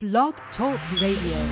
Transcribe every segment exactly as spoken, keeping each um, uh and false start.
Blog Talk Radio.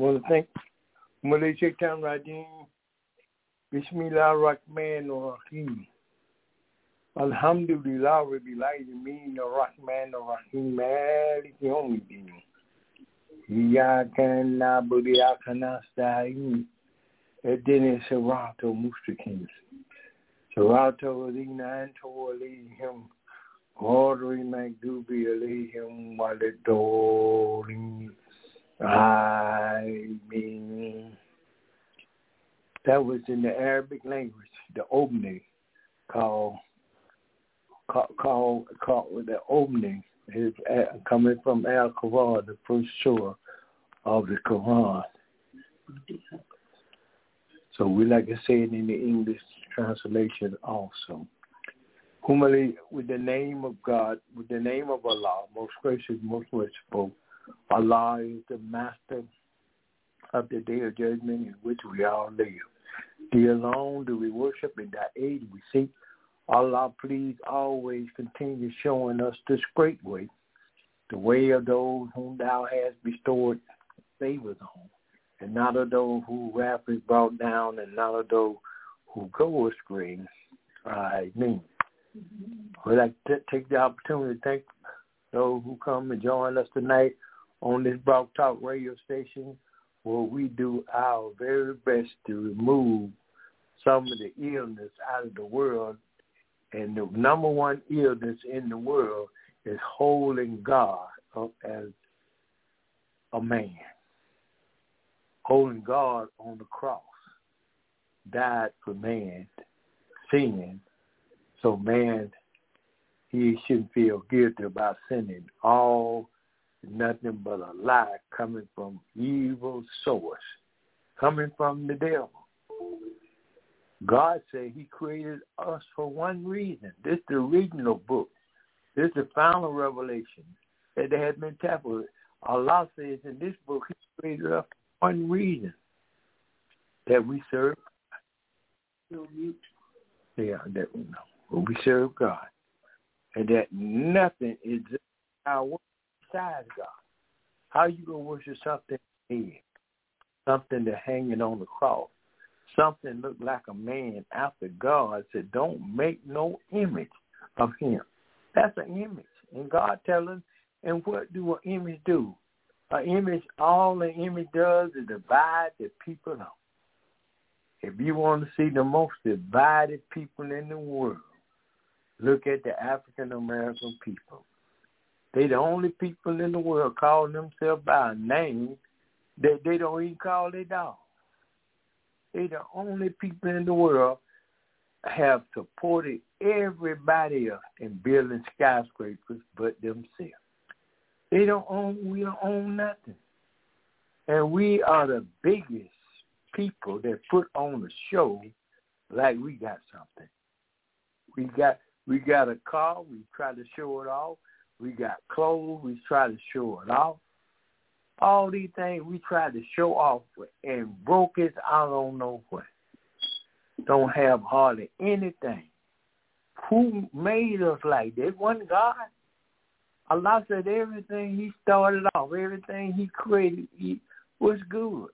want to thank Malaysia Khan Rajin, Bismillah Rahman Rahim. Alhamdulillah Rabbil Alamin Rahman Rahim Malik Yawmiddin. Iyyaka na'budu wa iyyaka nasta'in. Ihdina as-siratal mustaqim. Siratal ladzina an'amta alaihim ghayril maghdubi alaihim waladdallin. Amen. That was in the Arabic language, the opening, called called called, called the opening is uh, coming from Al Quran, the first surah of the Quran. So we like to say it in the English translation also. Humili, with the name of God, with the name of Allah, most gracious, most merciful. Allah is the master of the day of judgment in which we all live. Thee alone do we worship, and thy aid we seek. Allah, please always continue showing us this great way, the way of those whom thou hast bestowed favors on, and not of those who wrath is brought down, and not of those who go astray. Amen. Mm-hmm. We'd like to take the opportunity to thank those who come and join us tonight on this Blog Talk radio station, where we do our very best to remove some of the illness out of the world. And the number one illness in the world is holding God up as a man. Holding God on the cross. Died for man, sin. So man, he shouldn't feel guilty about sinning. All nothing but a lie coming from evil source, coming from the devil. God said he created us for one reason. This is the original book. This is the final revelation that there had been tampered. Allah says in this book he created us for one reason, that we serve God. Yeah, that we know. We serve God. And that nothing is our work besides God. How you going to worship something dead? Something that's hanging on the cross? Something look like a man after God said, don't make no image of him. That's an image. And God tells us, and what do an image do? An image, all an image does is divide the people up. If you want to see the most divided people in the world, look at the African American people. They the only people in the world calling themselves by a name that they don't even call their dog. They the only people in the world have supported everybody else in building skyscrapers but themselves. They don't own, we don't own nothing. And we are the biggest people that put on a show like we got something. We got we got a car, we try to show it off. We got clothes, we try to show it off. All these things we try to show off and broke it, I don't know what. Don't have hardly anything. Who made us like that? It wasn't God. Allah said everything he started off, everything he created he, was good.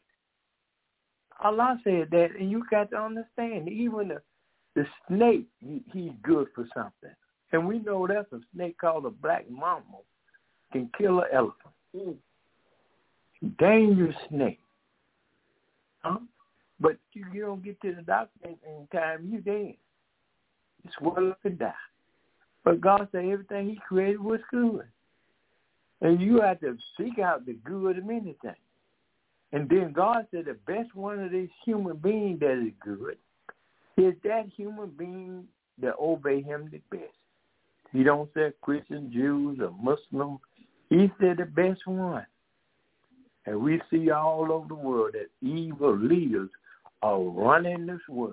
Allah said that, and you got to understand, even the, the snake, he, he's good for something. And we know that's a snake called a black mamba can kill an elephant. Mm. Dangerous snake. Huh? But you, you don't get to the doctor in, in time, you dead. You swell up and die. But God said everything he created was good. And you have to seek out the good of anything. And then God said the best one of these human beings that is good is that human being that obey him the best. He don't say Christian, Jews, or Muslims. He said the best one. And we see all over the world that evil leaders are running this world.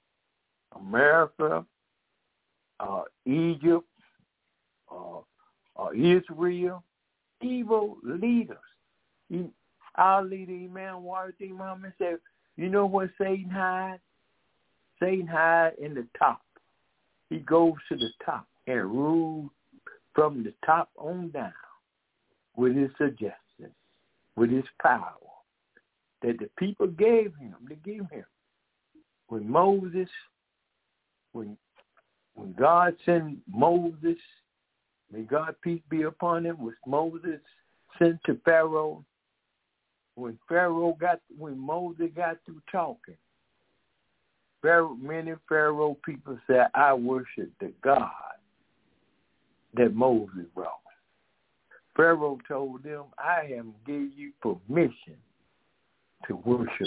America, uh, Egypt, uh, uh, Israel, evil leaders. He, our leader, Imam Warith Muhammad, said, you know where Satan hides? Satan hides in the top. He goes to the top and rules from the top on down with his suggestions, with his power. that the people gave him to give him. When Moses, when when God sent Moses, may God peace be upon him, was Moses sent to Pharaoh. When Pharaoh got, when Moses got through talking, Pharaoh, many Pharaoh people said, I worship the God that Moses brought. Pharaoh told them, I have given you permission to worship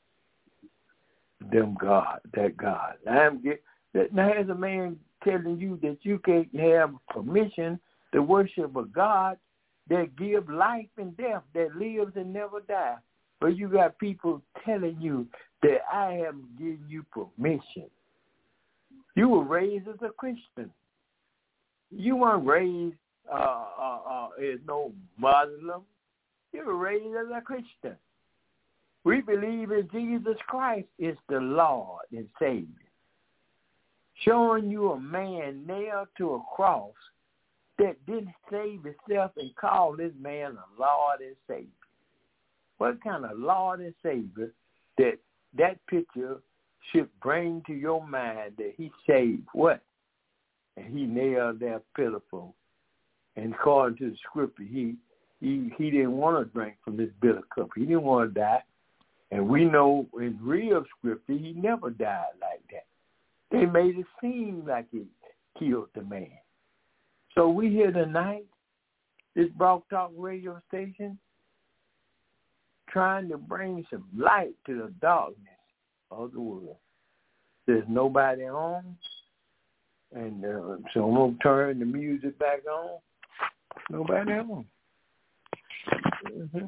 them God, that God. I'm get, now here's a man telling you that you can't have permission to worship a God that gives life and death, that lives and never dies. But you got people telling you that I haven't given you permission. You were raised as a Christian. You weren't raised uh, uh, uh, as no Muslim. You were raised as a Christian. We believe in Jesus Christ is the Lord and Savior. Showing you a man nailed to a cross that didn't save himself and call this man a Lord and Savior. What kind of Lord and Savior that that picture should bring to your mind that he saved what? And he nailed that pitiful. And according to the scripture, he he he didn't want to drink from this bitter cup. He didn't want to die. And we know in real scripture, he never died like that. They made it seem like he killed the man. So we here tonight, this Blog Talk radio station, trying to bring some light to the darkness of the world. There's nobody on, and uh, so I'm going to turn the music back on. Nobody on. Mm-hmm.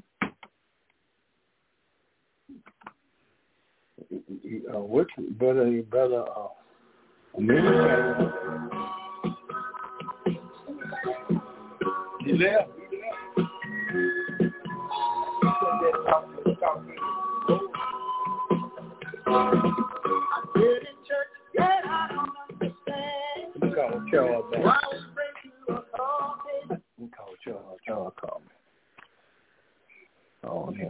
Uh, what's brother, brother, uh, he left. I did in church, yet I don't understand. We call Charles back. Why was breaking call me? We call Charles. Charles called me. Oh, yeah.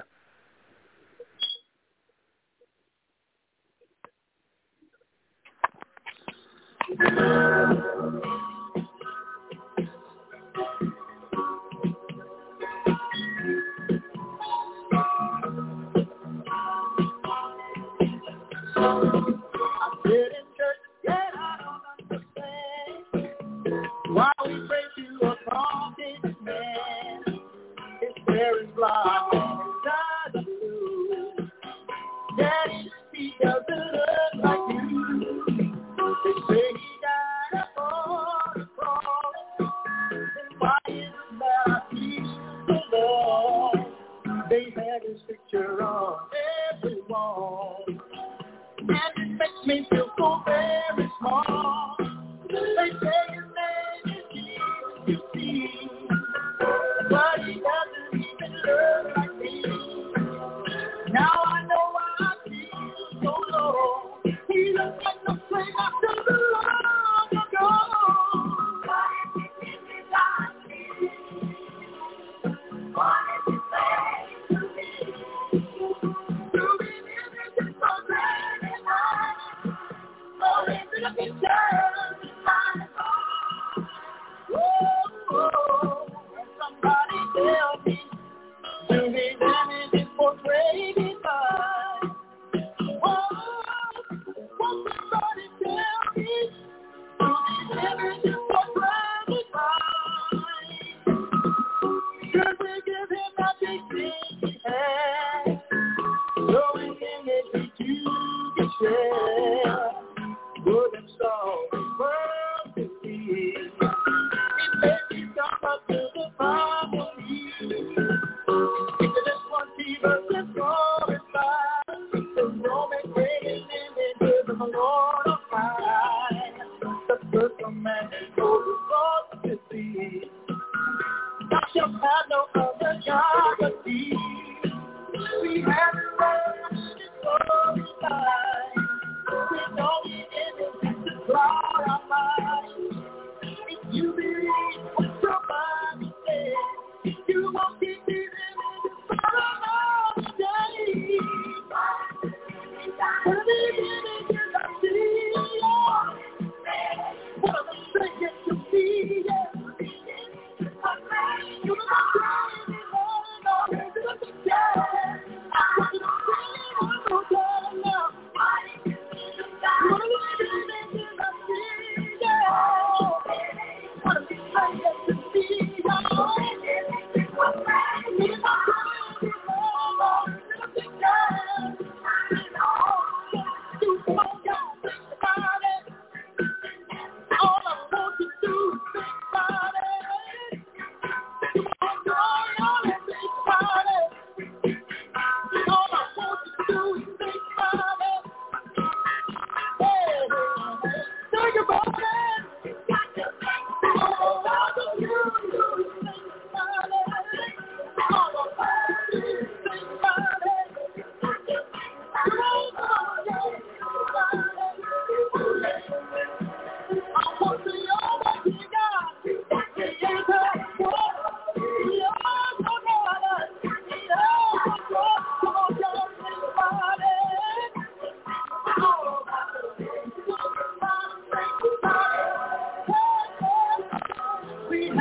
You won't keep me in the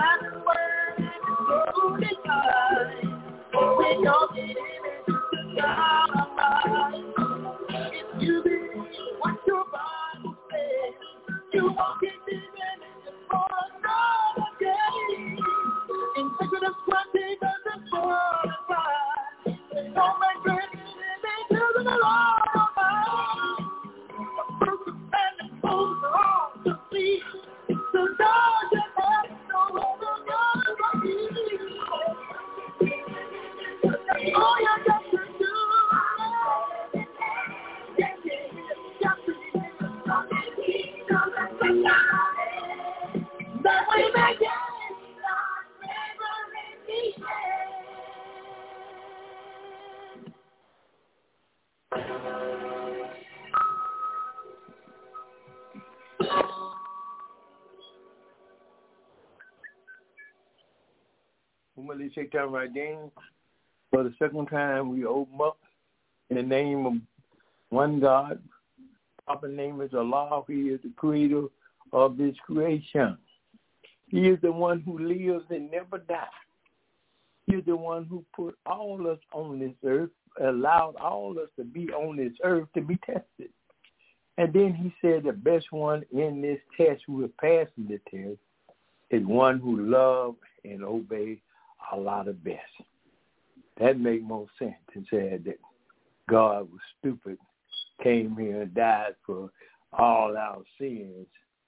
Let's take time right then. For the second time, we open up in the name of one God. Proper name is Allah. He is the creator of this creation. He is the one who lives and never dies. He is the one who put all us on this earth, allowed all us to be on this earth to be tested. And then he said the best one in this test who is passing the test is one who loves and obeys Allah the best. That make more sense and said that God was stupid, came here and died for all our sins,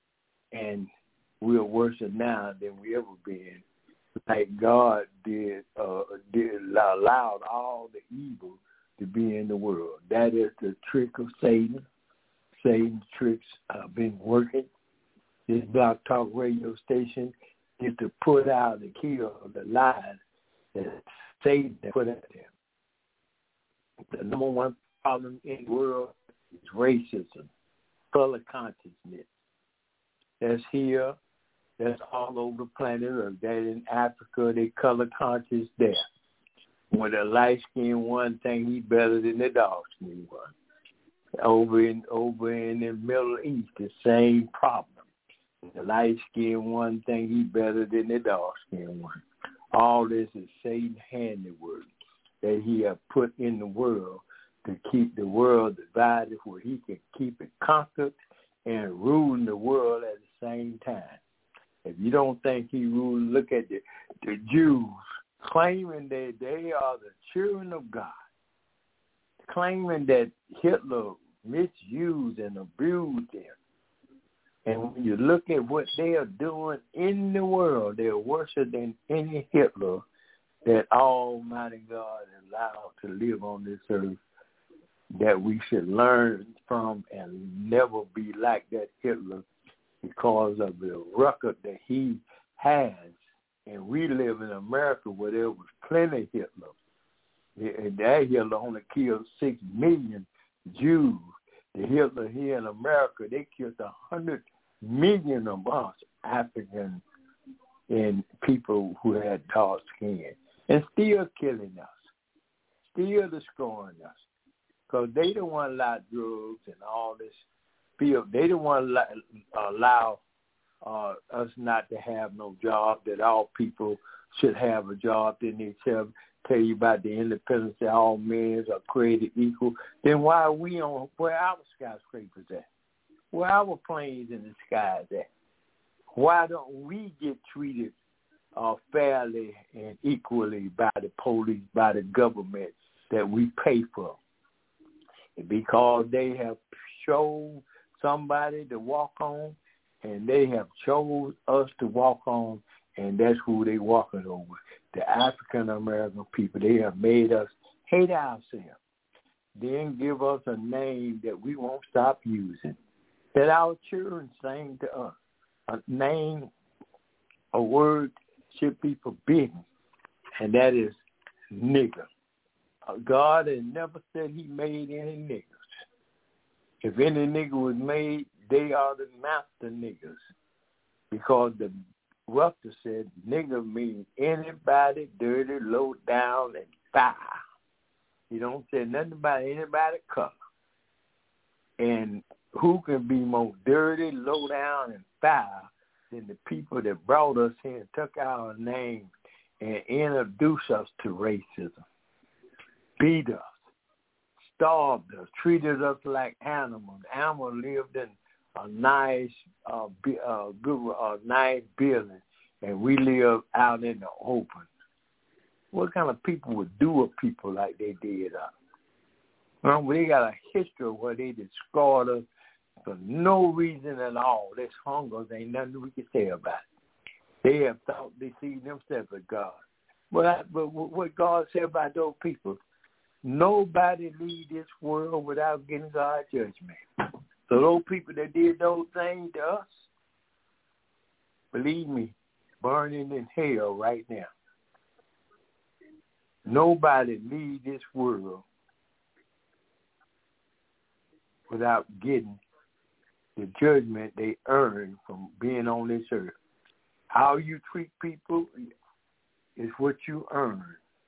and we're worse now than we ever been. Like God did, uh, did allowed all the evil to be in the world. That is the trick of Satan. Satan's tricks have been working. This Blog Talk radio station is to put out and kill the lies that Satan put out there. The number one problem in the world is racism, color consciousness. That's here, that's all over the planet Earth. That in Africa, they color conscious there. When the light-skinned one think he's better than the dark-skinned one. Over in over in the Middle East, the same problem. The light-skinned one think he's better than the dark-skinned one. All this is Satan's handiwork that he has put in the world to keep the world divided where he can keep it conquered and ruling the world at the same time. If you don't think he rules, look at the, the Jews claiming that they are the children of God, claiming that Hitler misused and abused them. And when you look at what they are doing in the world, they're worse than any Hitler that Almighty God allowed to live on this earth, that we should learn from and never be like that Hitler because of the record that he has. And we live in America where there was plenty of Hitler. And that Hitler only killed six million Jews. The Hitler here in America, they killed a hundred million of us African and people who had dark skin, and still killing us, still destroying us, because they don't want to allow drugs and all this. Feel they don't want to allow uh, us not to have no job. That all people should have a job. Then they tell tell you about the independence that all men are created equal. Then why are we on where our skyscrapers at? Where our planes in the skies at? Why don't we get treated uh, fairly and equally by the police, by the government that we pay for? Because they have shown somebody to walk on, and they have chose us to walk on, and that's who they walking over. The African-American people, they have made us hate ourselves. Then give us a name that we won't stop using, that our children sing to us. A name, a word should be forbidden, and that is nigger. God has never said he made any niggers. If any nigger was made, they are the master niggers, because the Ruther said nigger means anybody dirty, low down, and foul. He don't say nothing about anybody color. And who can be more dirty, low down, and foul and the people that brought us here and took our name and introduced us to racism, beat us, starved us, treated us like animals. Animals lived in a nice, uh, uh, good, uh, nice building, and we live out in the open. What kind of people would do with people like they did us? Well, they got a history where they destroyed us for no reason at all. This hunger, ain't nothing we can say about it. They have thought they see themselves as God. But, I, but what God said about those people, nobody leave this world without getting God's judgment. So those people that did those things to us, believe me, burning in hell right now. Nobody leave this world without getting the judgment they earn from being on this earth. How you treat people is what you earn.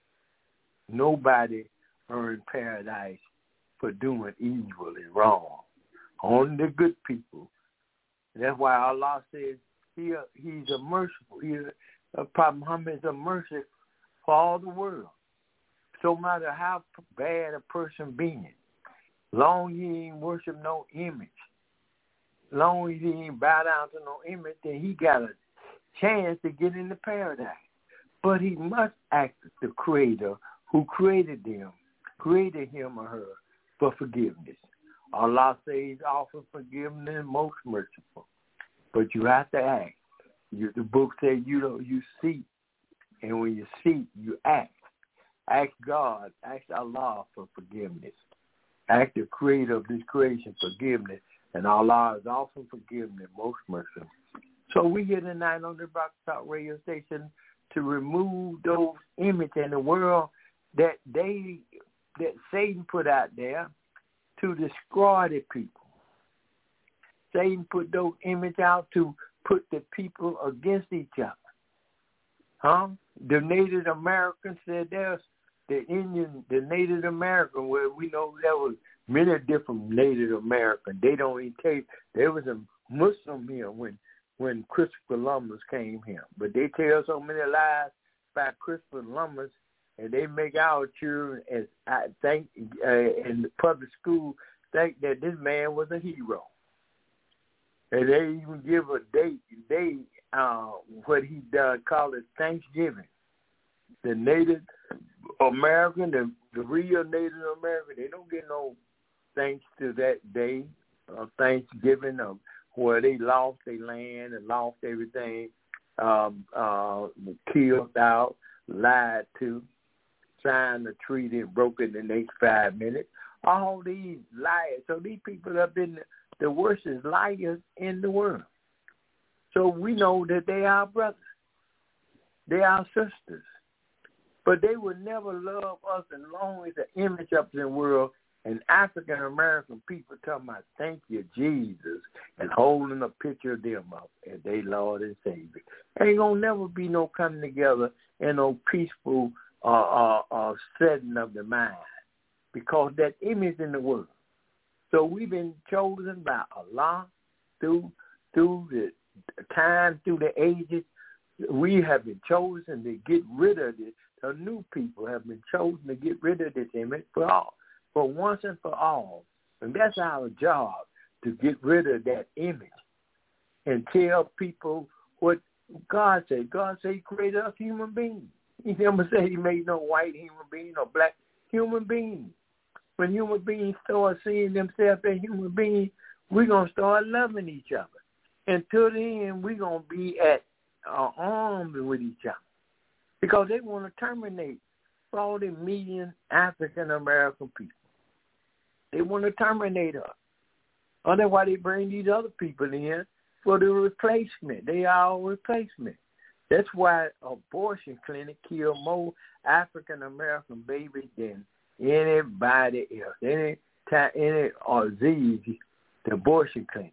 Nobody earned paradise for doing evil and wrong. Only the good people. That's why Allah says he, he's a merciful. He's a, a Muhammad is a mercy for all the world. So no matter how bad a person being, long he ain't worship no image, long as he ain't bow down to no image, then he got a chance to get into paradise. But he must ask the Creator who created them, created him or her, for forgiveness. Allah says, offer forgiveness, most merciful. But you have to ask. You, the book says you know you seek, and when you seek, you ask. Ask God, ask Allah for forgiveness. Ask the Creator of this creation forgiveness, and Allah is often forgiveness, most merciful. So we here tonight on the Rock Talk radio station to remove those images in the world that they that Satan put out there to destroy the people. Satan put those images out to put the people against each other. Huh? The Native Americans said there's the Indian, the Native American, where we know there was many different Native Americans. They don't even take, there was a Muslim here when when Christopher Columbus came here. But they tell so many lies about Christopher Columbus, and they make our children, as I think, uh, in the public school, think that this man was a hero. And they even give a date, date uh, what he done, called it Thanksgiving. The Native American, the, the real Native American, they don't get no thanks to that day of Thanksgiving of where they lost their land and lost everything, um, uh, killed out, lied to, signed a treaty and broke it in the next five minutes. All these liars. So these people have been the worst liars in the world. So we know that they are brothers. They are sisters. But they would never love us as long as the image up in the world and African American people talking about thank you, Jesus, and holding a picture of them up as their Lord and Savior. Ain't gonna never be no coming together in no peaceful uh, uh, uh, setting of the mind because that image in the world. So we've been chosen by Allah through through the time, through the ages. We have been chosen to get rid of this. The new people have been chosen to get rid of this image for all. For once and for all. And that's our job, to get rid of that image and tell people what God said. God said he created us human beings. He never said he made no white human being or black human beings. When human beings start seeing themselves as human beings, we're going to start loving each other. Until then, we're going to be at uh, arms with each other because they want to terminate forty million African American people. They want to terminate us. Oh, that's why they bring these other people in for the replacement. They are our replacement. That's why abortion clinic kill more African American babies than anybody else. Any time, any or disease, the abortion clinic.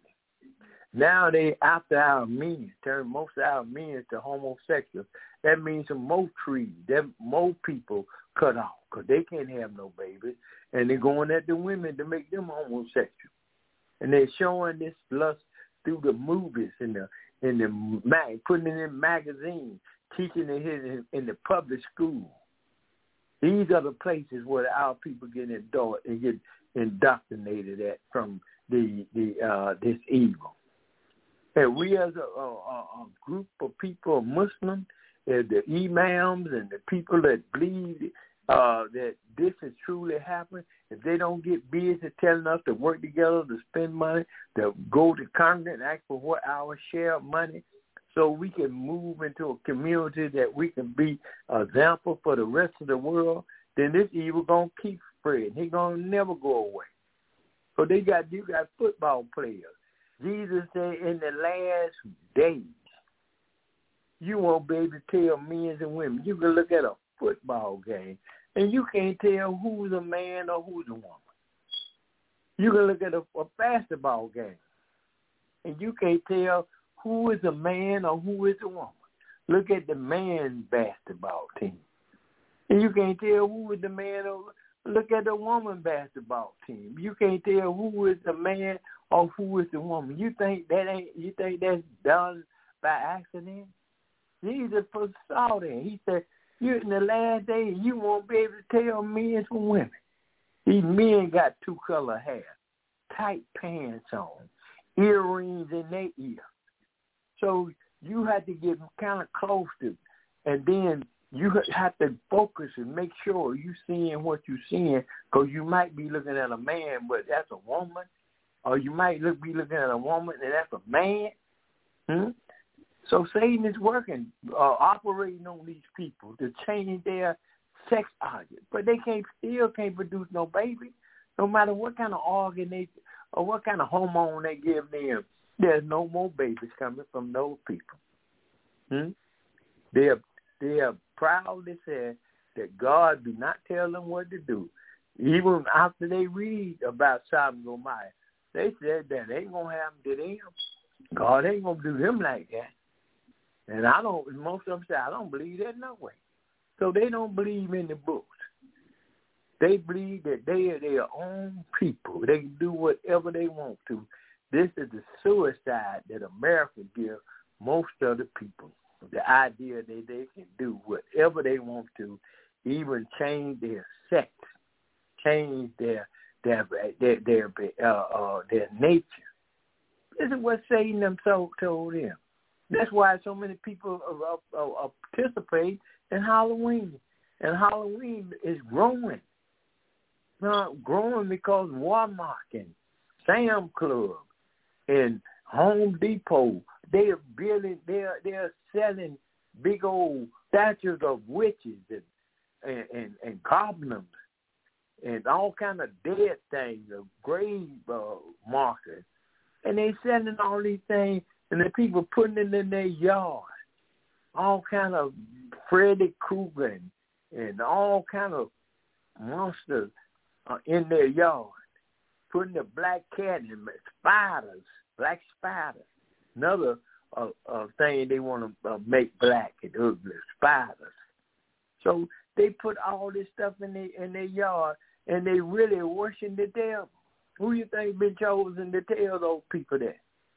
Now they after our means, turn most of our means to homosexuals. That means some more trees, that more people cut off because they can't have no babies, and they're going at the women to make them homosexual. And they're showing this lust through the movies and the in the mag, putting it in magazines, teaching it in, in the public school. These are the places where our people get indor- and get indoctrinated at from the the uh, this evil. And we as a, a, a group of people, Muslims, and the imams and the people that believe uh, that this has truly happened, if they don't get busy telling us to work together, to spend money, to go to Congress and ask for what our share of money, so we can move into a community that we can be an example for the rest of the world, then this evil going to keep spreading. He going to never go away. So they got, you got football players. Jesus said in the last days, you won't be able to tell men and women. You can look at a football game, and you can't tell who's a man or who's a woman. You can look at a, a basketball game, and you can't tell who is a man or who is a woman. Look at the men's basketball team, and you can't tell who is the man or look at the woman basketball team. You can't tell who is the man or who is the woman. You think that ain't? You think that's done by accident? Jesus foresaw that. He said, "You in the last days, you won't be able to tell men from women. These men got two color hair, tight pants on, earrings in their ear. So you have to get kind of close to, and then you have to focus and make sure you seeing what you're seeing, because you might be looking at a man, but that's a woman, or you might look, be looking at a woman and that's a man." Hmm? So Satan is working, uh, operating on these people to change their sex organ, but they can't still can't produce no baby, no matter what kind of organ they or what kind of hormone they give them. There's no more babies coming from those people. Hmm? They are they are proudly said that God do not tell them what to do, even after they read about Sodom and Gomorrah. They said that ain't gonna happen to them. God ain't gonna do them like that. And I don't, most of them say, I don't believe that no way. So they don't believe in the books. They believe that they are their own people. They can do whatever they want to. This is the suicide that America gives most of the people. The idea that they can do whatever they want to, even change their sex, change their their their their, uh, uh, their nature. This is what Satan himself told them. That's why so many people uh, uh, uh, participate in Halloween. And Halloween is growing. Uh, growing because Walmart and Sam Club and Home Depot, they are building, they're, they're selling big old statues of witches and, and, and, and goblins and all kind of dead things, of grave uh, markers. And they selling all these things, and the people putting it in their yard, all kind of Freddy Krueger and, and all kind of monsters uh, in their yard, putting the black cat and spiders, black spiders, another uh, uh, thing they want to uh, make black and ugly, spiders. So they put all this stuff in their in their yard, and they really worship the devil. Who you think been chosen to tell those people that?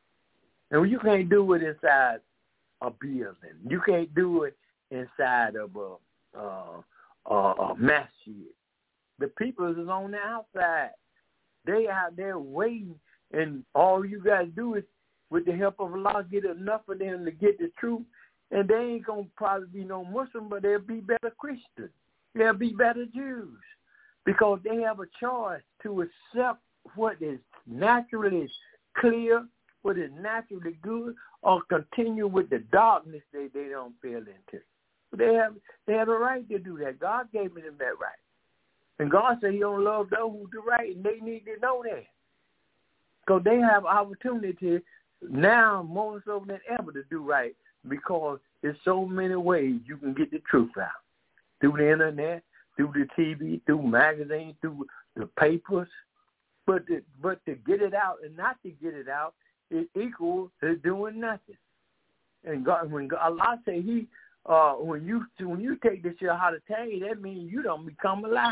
And you can't do it inside a building. You can't do it inside of a, uh, a, a masjid. The people is on the outside. They out there waiting, and all you got to do is, with the help of Allah, get enough of them to get the truth. And they ain't going to probably be no Muslim, but they'll be better Christians. They'll be better Jews, because they have a choice to accept what is naturally clear, what is naturally good, or continue with the darkness they, they don't feel into. They have they have a right to do that. God gave them that right. And God said he don't love those who do right, and they need to know that. Because they have opportunity now more so than ever to do right, because there's so many ways you can get the truth out. Through the internet, through the T V, through magazines, through the papers. But to, but to get it out and not to get it out is equal to doing nothing. And God, when God, Allah say He, uh, when you when you take this Shahadatayni, that means you don't become alive.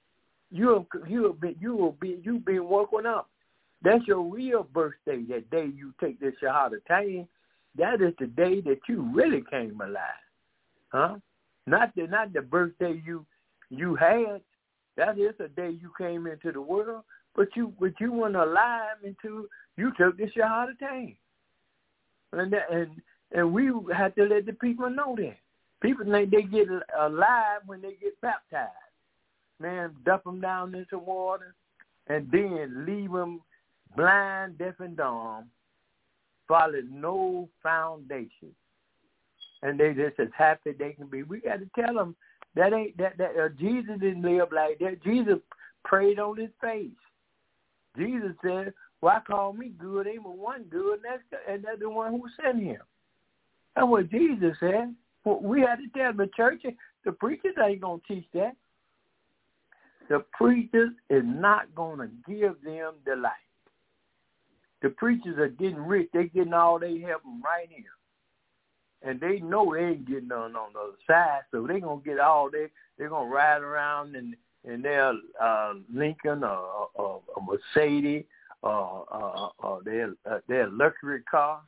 You you will be you will be you been woken up. That's your real birthday. That day you take this Shahadatayni, that is the day that you really came alive, huh? Not the not the birthday you you had. That is the day you came into the world, but you but you weren't alive until you took the Shahadatain. And that, and and we had to let the people know that. People think they get alive when they get baptized. Man, dump them down into water and then leave them blind, deaf, and dumb, follow no foundation. And they just as happy they can be. We got to tell them that ain't that, that uh, Jesus didn't live like that. Jesus prayed on his face. Jesus said, "Why call me good? Ain't but one good, and that's, and that's the one who sent him." That's what Jesus said. Well, we had to tell the church, the preachers ain't going to teach that. The preachers is not going to give them the light. The preachers are getting rich. They're getting all they help them right here. And they know they ain't getting none on the other side, so they're going to get all they, they're going to ride around in, in their uh, Lincoln or, or, or Mercedes or, or, or their, uh, their luxury car.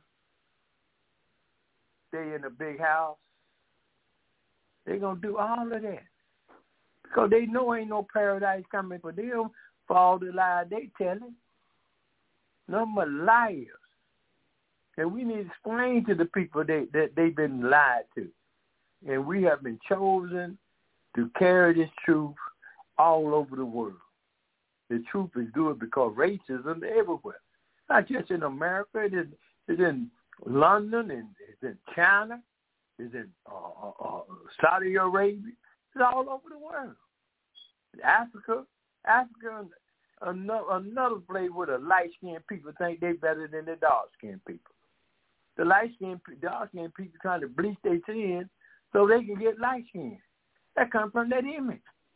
Stay in a big house. They're going to do all of that. Because they know ain't no paradise coming for them for all the lies they telling. Nothing but liars. And we need to explain to the people they, that they've been lied to. And we have been chosen to carry this truth all over the world. The truth is good because racism is everywhere. Not just in America. It is, it's in London, and it's in China. It's in uh, uh, Saudi Arabia. It's all over the world. Africa, Africa, another, another place where the light-skinned people think they better than the dark-skinned people. The light-skinned, dark-skinned people trying to bleach their skin so they can get light-skinned. That comes from that image.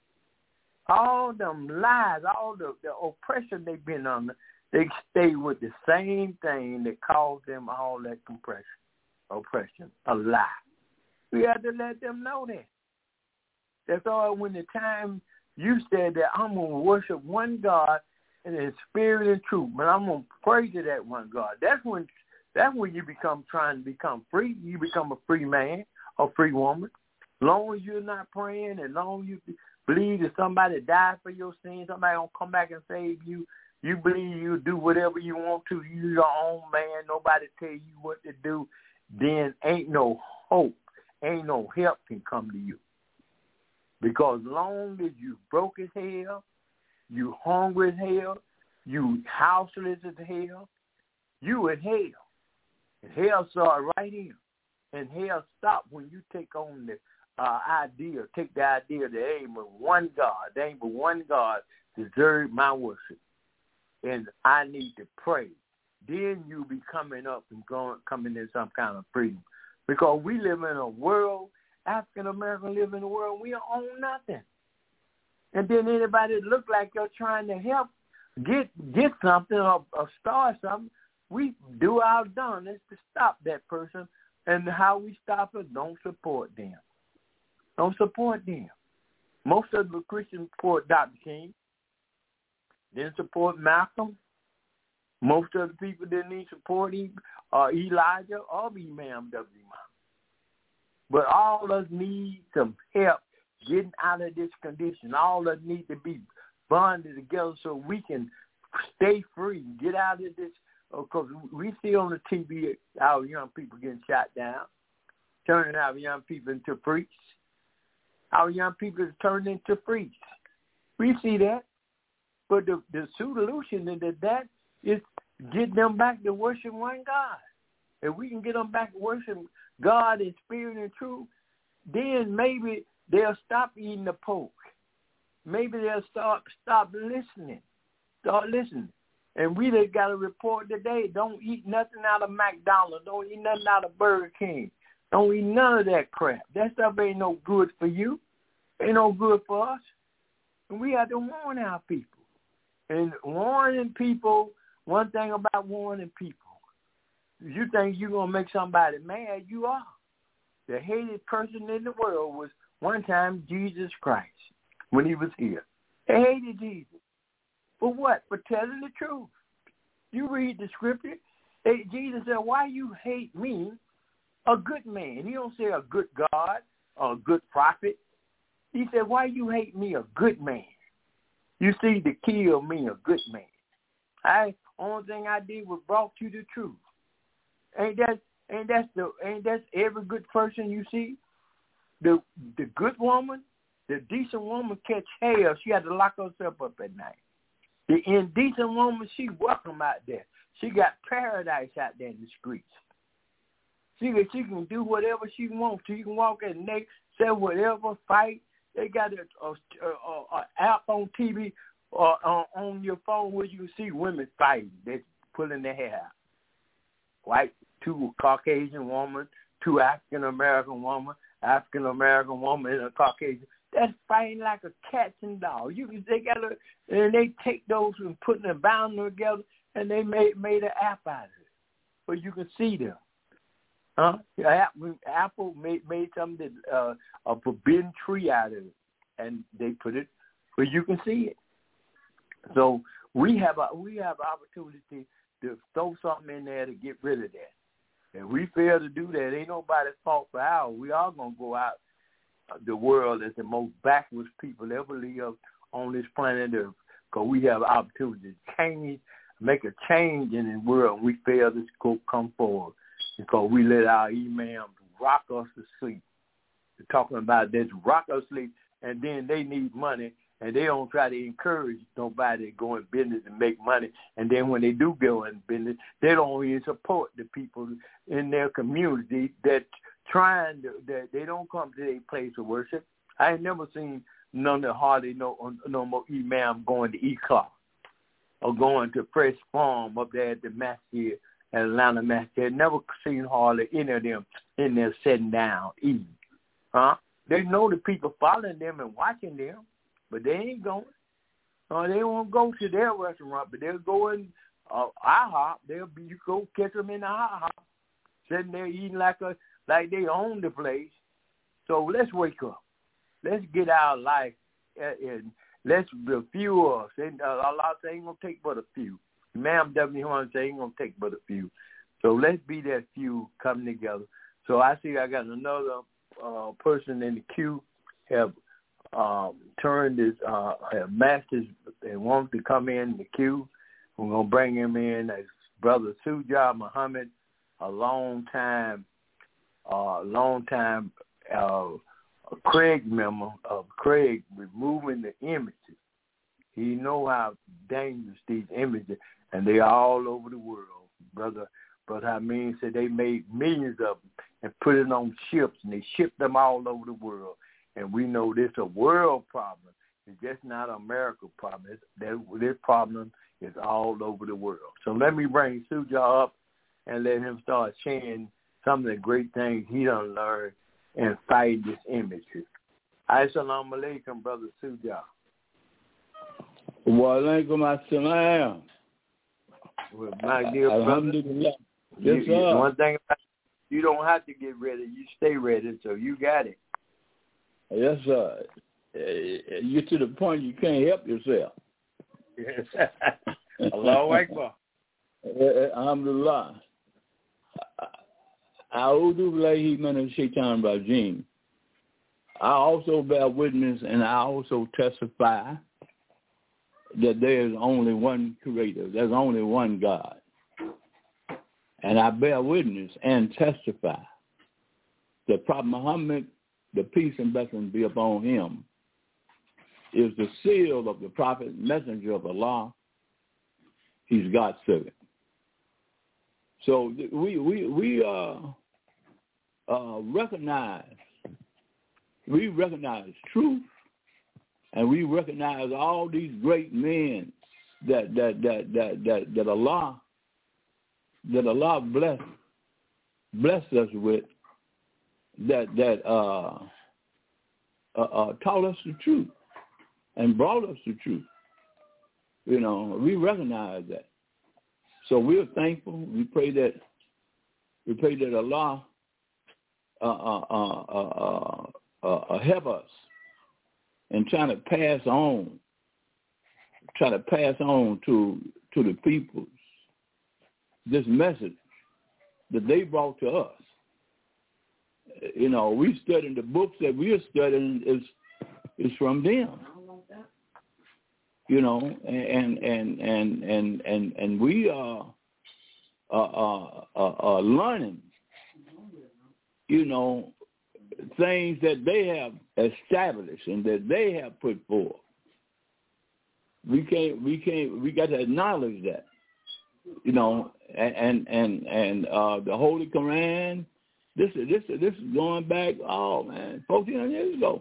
All them lies, all the, the oppression they've been under, they stay with the same thing that caused them all that compression, oppression, a lie. We have to let them know that. That's all when the time you said that I'm going to worship one God in spirit and truth, but I'm going to pray to that one God. That's when that's when you become trying to become free. You become a free man or free woman. As long as you're not praying, as long as you believe that somebody died for your sins, somebody going to come back and save you, you believe you do whatever you want to, you're your own man, nobody tell you what to do, then ain't no hope. Ain't no help can come to you. Because long as you broke as hell, you hungry as hell, you houseless as hell, you in hell. And hell started right here. And hell stopped when you take on the uh, idea, take the idea that there ain't but one God, there ain't but one God deserves my worship. And I need to pray. Then you be coming up and going, coming in some kind of freedom. Because we live in a world, African Americans live in a world, we don't own nothing. And then anybody that look like you're trying to help get get something or, or start something, we do our darndest to stop that person. And how we stop it, don't support them. Don't support them. Most of the Christians support Doctor King. Didn't support Malcolm. Most of the people didn't need support uh, Elijah or Imam W. But all of us need some help getting out of this condition. All of us need to be bonded together so we can stay free, get out of this. Because we see on the T V our young people getting shot down, turning our young people into freaks. Our young people is turned into freaks. We see that. But the, the solution to that is get them back to worship one God. If we can get them back to worship God in spirit and truth, then maybe they'll stop eating the pork. Maybe they'll start stop listening. Start listening. And we just got a report today. Don't eat nothing out of McDonald's. Don't eat nothing out of Burger King. Don't eat none of that crap. That stuff ain't no good for you. Ain't no good for us. And we have to warn our people. And warning people, one thing about warning people, if you think you're going to make somebody mad, you are. The hated person in the world was one time Jesus Christ when he was here. They hated Jesus. For what? For telling the truth. You read the scripture. They, Jesus said, why you hate me A good man. He don't say a good God or a good prophet. He said, why you hate me, a good man? You see, to kill me, a good man. I only thing I did was brought you the truth. Ain't that ain't that the ain't that every good person you see? The the good woman, the decent woman catch hell. She had to lock herself up at night. The indecent woman, she welcome out there. She got paradise out there in the streets. She can, she can do whatever she wants. She can walk at night, say whatever, fight. They got a, a, a, a app on T V or on, on your phone where you can see women fighting. They're pulling their hair out. White, two Caucasian woman, two African American woman, African American woman and a Caucasian. That's fighting like a cat and dog. You can they got a, and they take those and put them bound them together, and they made made an app out of it, where you can see them. Huh? Apple made made something that, uh, a forbidden tree out of it, and they put it where you can see it. So we have a we have opportunity to throw something in there to get rid of that. If we fail to do that, ain't nobody's fault for ours. We are gonna go out the world as the most backwards people ever live on this planet Earth, because we have opportunity to change, make a change in the world. We fail to go come forward because we let our imams rock us to sleep. They're talking about this rock us to sleep, and then they need money, and they don't try to encourage nobody to go in business and make money. And then when they do go in business, they don't even support the people in their community that trying to, that they don't come to their place of worship. I ain't never seen none of hardly no no more imam going to E-Clark or going to Fresh Farm up there at the masjid, at Atlanta masjid. Never seen hardly any of them in there sitting down eating. Huh? They know the people following them and watching them, but they ain't going. Uh, they won't go to their restaurant, but they'll go in uh, IHOP. They'll be you go catch them in the IHOP, sitting there eating like a like they own the place. So let's wake up. Let's get our life and let's the few of us. And uh, Allah said ain't gonna take but a few. Imam W. Horn said ain't gonna take but a few. So let's be that few coming together. So I see I got another uh, person in the queue have um, turned his uh, have masters and wants to come in the queue. We're gonna bring him in as Brother Sujah Muhammad, a long time. Uh, long time uh, Craig member of Craig removing the images. He know how dangerous these images, and they are all over the world, brother. Brother Hameen said they made millions of them and put it on ships, and they shipped them all over the world. And we know this is a world problem. It's just not an American problem. It's, that, this problem is all over the world. So let me bring Sujah up and let him start sharing some of the great things he done learned in fighting this imagery. Assalamu alaikum, Brother Sujah. Wa alaikum assalam. Well, my dear brother, yes, you, you, sir. one thing about you, you don't have to get ready. You stay ready, so you got it. Yes, sir. You're to the point you can't help yourself. Yes. Allahu Akbar. Alhamdulillah. A'udhu billahi minash shaitanir rajim. I also bear witness and I also testify that there is only one creator. There's only one God. And I bear witness and testify that Prophet Muhammad, the peace and blessing be upon him, is the seal of the prophet, messenger of Allah. He's God's servant. So we we we uh, uh, recognize we recognize truth, and we recognize all these great men that that that that that, that Allah that Allah bless blessed us with, that that uh, uh, uh, taught us the truth and brought us the truth. You know, we recognize that. So we're thankful. We pray that we pray that Allah uh, uh, uh, uh, uh, uh, help us in trying to pass on, try to pass on to to the peoples this message that they brought to us. you know, we studying the books that we are studying is is from them. You know, and and and and and and we are uh, uh, uh, uh, learning, you know, things that they have established and that they have put forth. We can't, we can't, we got to acknowledge that, you know, and and and uh, the Holy Quran. This is this is this is going back. Oh man, fourteen hundred years ago.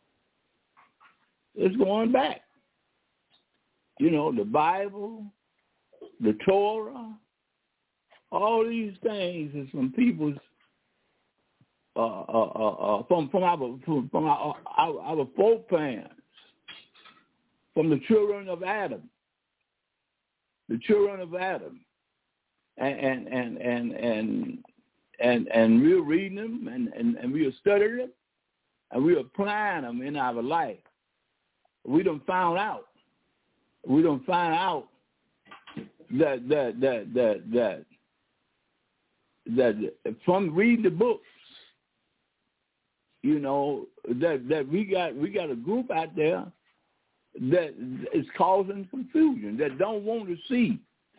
It's going back. You know, the Bible, the Torah, all these things is from people's uh, uh, uh, uh, from from our from, from our, our, our foreparents, from the children of Adam, the children of Adam, and and and and and and, and we're reading them and, and, and we are studying them and we're applying them in our life. We done found out. We done find out that that that that that that from reading the books, you know, that that we got we got a group out there that is causing confusion, that don't want to see,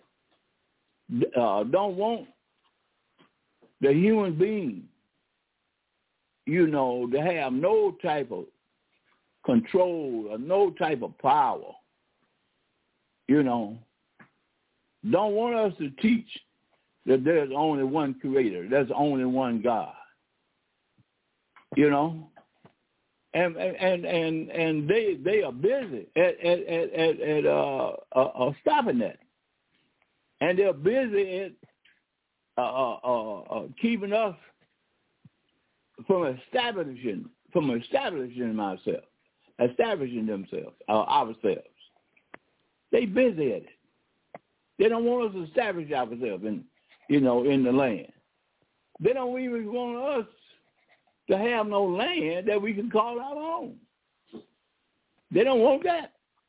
uh, don't want the human being, you know, to have no type of control or no type of power. You know, don't want us to teach that there's only one creator, there's only one God. You know, and and and and they they are busy at at at, at, at uh, uh, uh, stopping that, and they're busy at uh, uh, uh, keeping us from establishing from establishing myself, establishing themselves, uh, ourselves. They busy at it. They don't want us to establish ourselves in, you know, in the land. They don't even want us to have no land that we can call our own. They don't want that.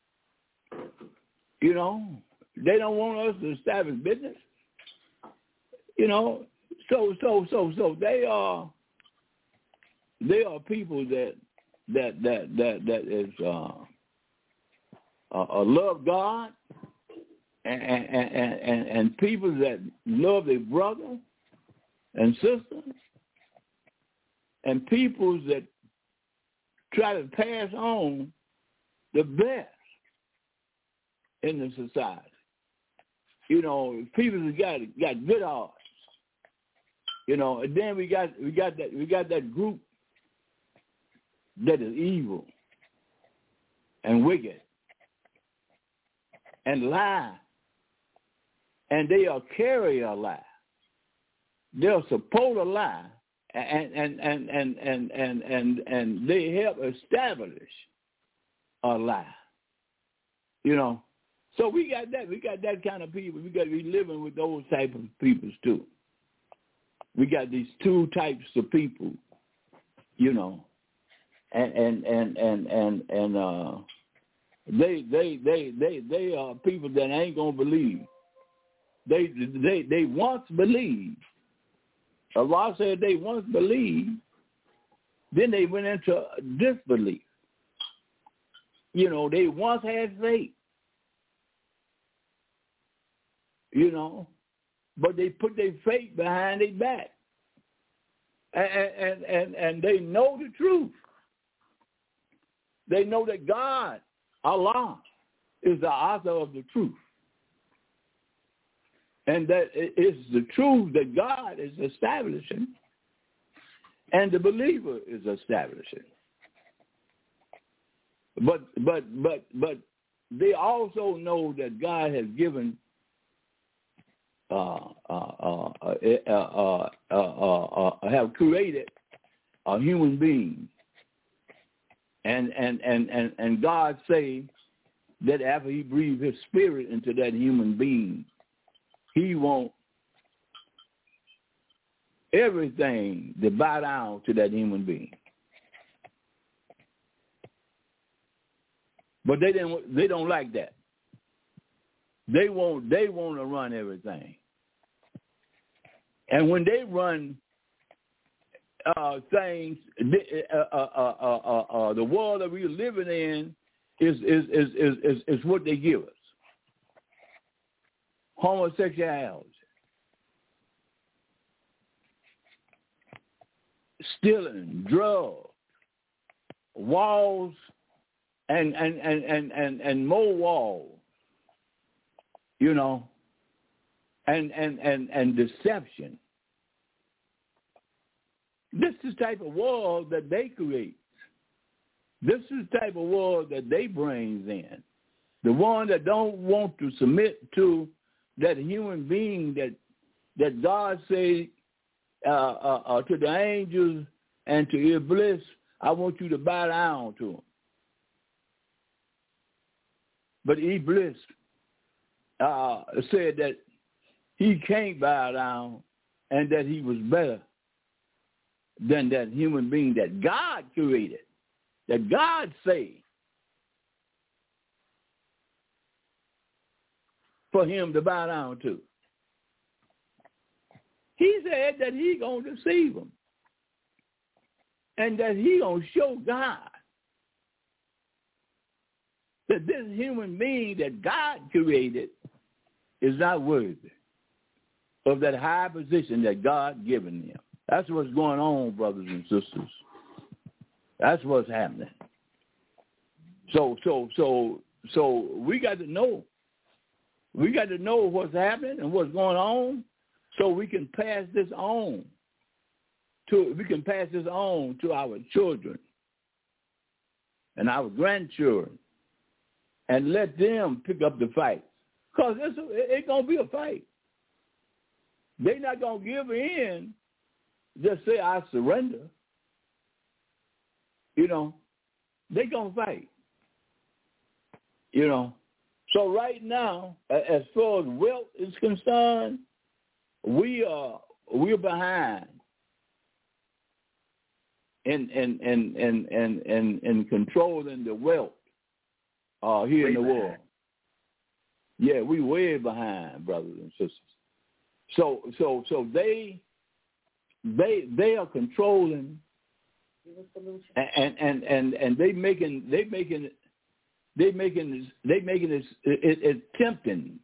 You know, they don't want us to establish business. You know, so so so so they are they are people that that that that that is. Uh, Uh, love God and, and, and, and people that love their brother and sister and people that try to pass on the best in the society. You know, people that got got good hearts. You know, and then we got we got that we got that group that is evil and wicked and lie, and they are carry a lie. They'll support a lie, and and and and and and and, and they help establish a lie. You know, so we got that. We got that kind of people. We got we living with those type of people too. We got these two types of people. You know, and and and and and and. uh They they they they they are people that ain't gonna believe. They they they once believed. Allah said they once believed, then they went into disbelief. You know, they once had faith. You know, but they put their faith behind their back, and and and and they know the truth. They know that God, Allah, is the author of the truth. And that it is the truth that God is establishing and the believer is establishing. But but but but they also know that God has given uh uh uh uh uh, uh, uh, uh have created a human being. And and, and, and and God say that after he breathed his spirit into that human being, he wants everything to bow down to that human being. But they didn't they don't like that. They want they want to run everything. And when they run uh, things, uh, uh, uh, uh, uh, uh, the world that we're living in is is, is, is, is is what they give us. Homosexuality, stealing, drugs, walls, and and, and, and, and, and more walls, you know, and, and, and, and deception. This is the type of world that they create. This is the type of world that they brings in. The one that don't want to submit to that human being that that God said uh, uh, uh, to the angels and to Iblis, I want you to bow down to him. But Iblis uh, said that he can't bow down and that he was better than that human being that God created, that God saved for him to bow down to. He said that he going to deceive him and that he going to show God that this human being that God created is not worthy of that high position that God given him. That's what's going on, brothers and sisters. That's what's happening. So, so, so, so we got to know. We got to know what's happening and what's going on, so we can pass this on to. We can pass this on to our children and our grandchildren, and let them pick up the fight. Cause it's it's gonna be a fight. They're not gonna give in. Just say, I surrender. You know, they're going to fight. You know. So right now, as far as wealth is concerned, we are we're behind in in in in in, in, in controlling the wealth uh, here way in the behind. world. Yeah, we way behind, brothers and sisters. So so so they They they are controlling, and and and and they making they making they making they making this it, it tempting.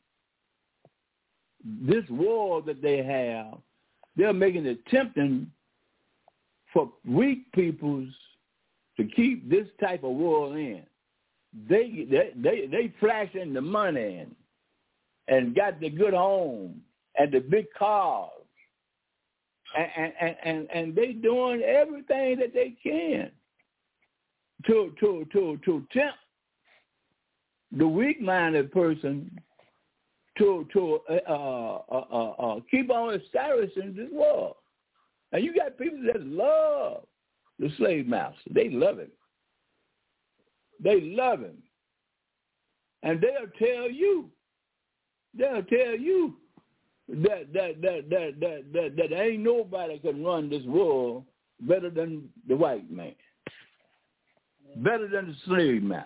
This war that they have, they're making it tempting for weak peoples to keep this type of war in. They they they, they flashing the money and and got the good home and the big cars. And, and and and they doing everything that they can to to to to tempt the weak-minded person to to uh, uh, uh, uh, keep on establishing this world. And you got people that love the slave master. They love him. They love him, and they'll tell you. They'll tell you. That that that that that that that ain't nobody can run this world better than the white man, better than the slave master.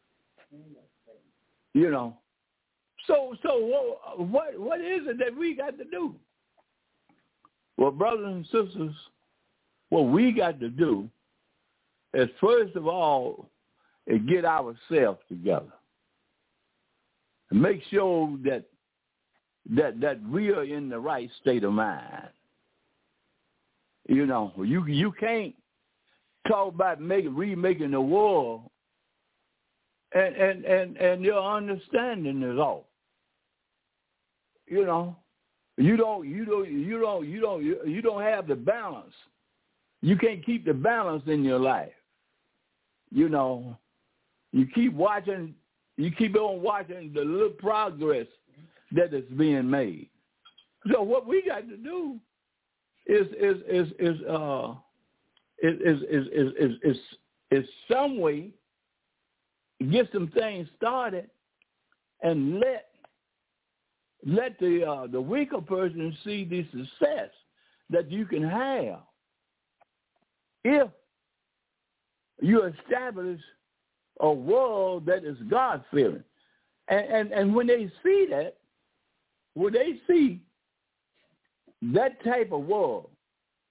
You know. So so what what is it that we got to do? Well, brothers and sisters, what we got to do is first of all is get ourselves together and make sure that. That that we are in the right state of mind. You know, you you can't talk about making remaking the world, and and and and your understanding is off. You know, you don't you don't you don't you don't you don't have the balance. You can't keep the balance in your life. You know, you keep watching. You keep on watching the little progress that is being made. So what we got to do is is is is uh is is is is is, is, is some way get some things started and let let the uh, the weaker person see the success that you can have if you establish a world that is God-fearing. And, and and when they see that, when they see that type of world,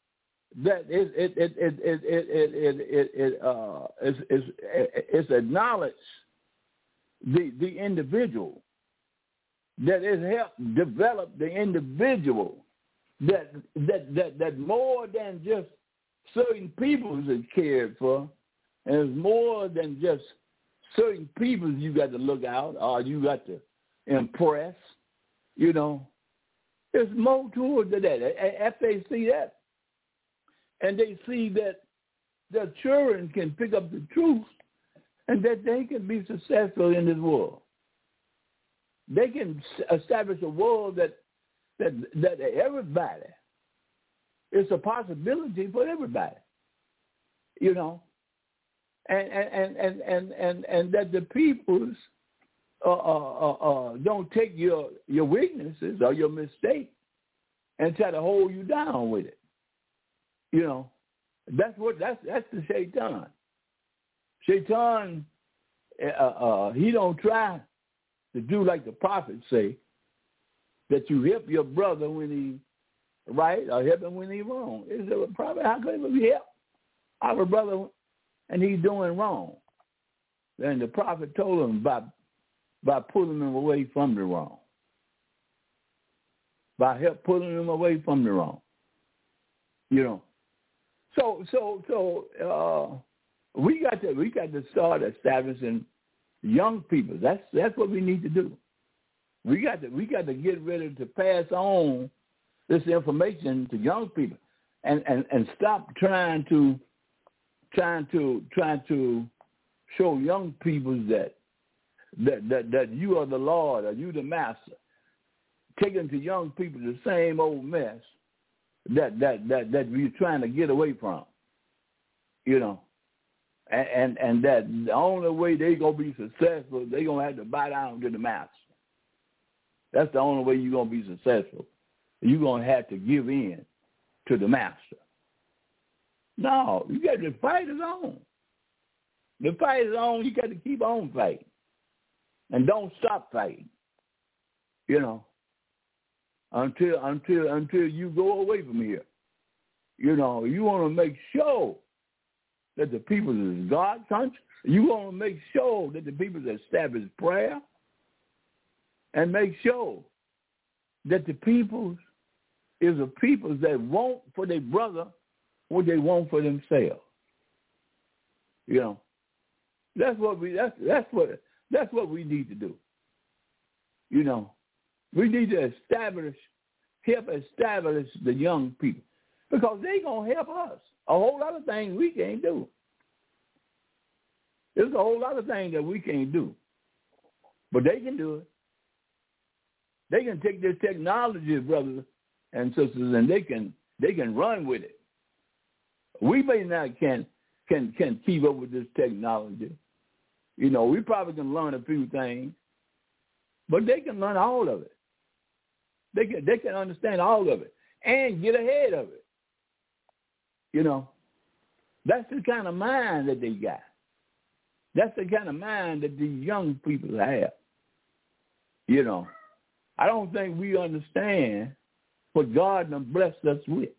that it it it it it it it, it, it uh is is it's acknowledged the the individual, that it helped develop the individual, that that that that more than just certain peoples is cared for, and it's more than just certain peoples you got to look out or you got to impress, you know. There's more to it than that. After they see that, and they see that their children can pick up the truth and that they can be successful in this world. They can establish a world that that that everybody, it's a possibility for everybody, you know, and and and and and, and that the peoples uh, uh, uh, don't take your your weaknesses or your mistakes and try to hold you down with it. You know, that's what that's that's the Shaitan. Shaitan, uh, uh, he don't try to do like the prophets say, that you help your brother when he right or help him when he wrong. Is there a prophet? How can we help our brother and he's doing wrong? Then the prophet told him by by pulling him away from the wrong, by help pulling him away from the wrong. You know. So so so uh, we got to we got to start establishing young people. That's that's what we need to do. We got to we got to get ready to pass on this information to young people, and, and, and stop trying to trying to trying to show young people that that that, that you are the Lord or you the master. Taking to young people the same old mess that that that that we're trying to get away from, you know, and and, and that the only way they gonna be successful, they gonna have to bow down to the master. That's the only way you're gonna be successful. You're gonna have to give in to the master. No, you got to fight is on. The fight is on. You got to keep on fighting, and don't stop fighting. You know. Until until until you go away from here. You know, you want to make sure that the people is God conscious. You want to make sure that the people establish prayer, and make sure that the people is a people that want for their brother what they want for themselves. You know, that's what we that's that's what that's what we need to do. You know. We need to establish, help establish the young people, because they're going to help us. A whole lot of things we can't do. There's a whole lot of things that we can't do, but they can do it. They can take this technology, brothers and sisters, and they can they can run with it. We may not can can can keep up with this technology. You know, we probably can learn a few things, but they can learn all of it. They can they can understand all of it and get ahead of it. You know, that's the kind of mind that they got. That's the kind of mind that these young people have. You know, I don't think we understand what God has blessed us with.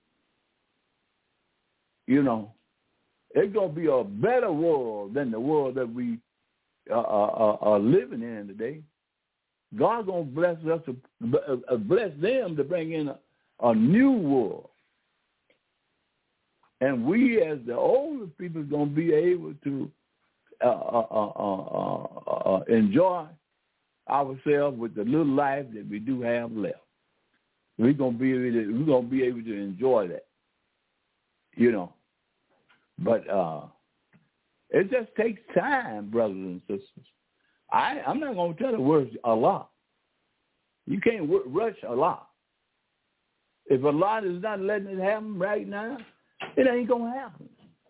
You know, it's going to be a better world than the world that we uh, are, are living in today. God's going to bless us, to, uh, bless them to bring in a, a new world. And we as the older people are going to be able to uh, uh, uh, uh, uh, enjoy ourselves with the little life that we do have left. We're going to be able to, we're going to be able to enjoy that, you know. But uh, it just takes time, brothers and sisters. I, I'm not going to tell the words Allah. You can't w- rush Allah. If Allah is not letting it happen right now, it ain't going to happen.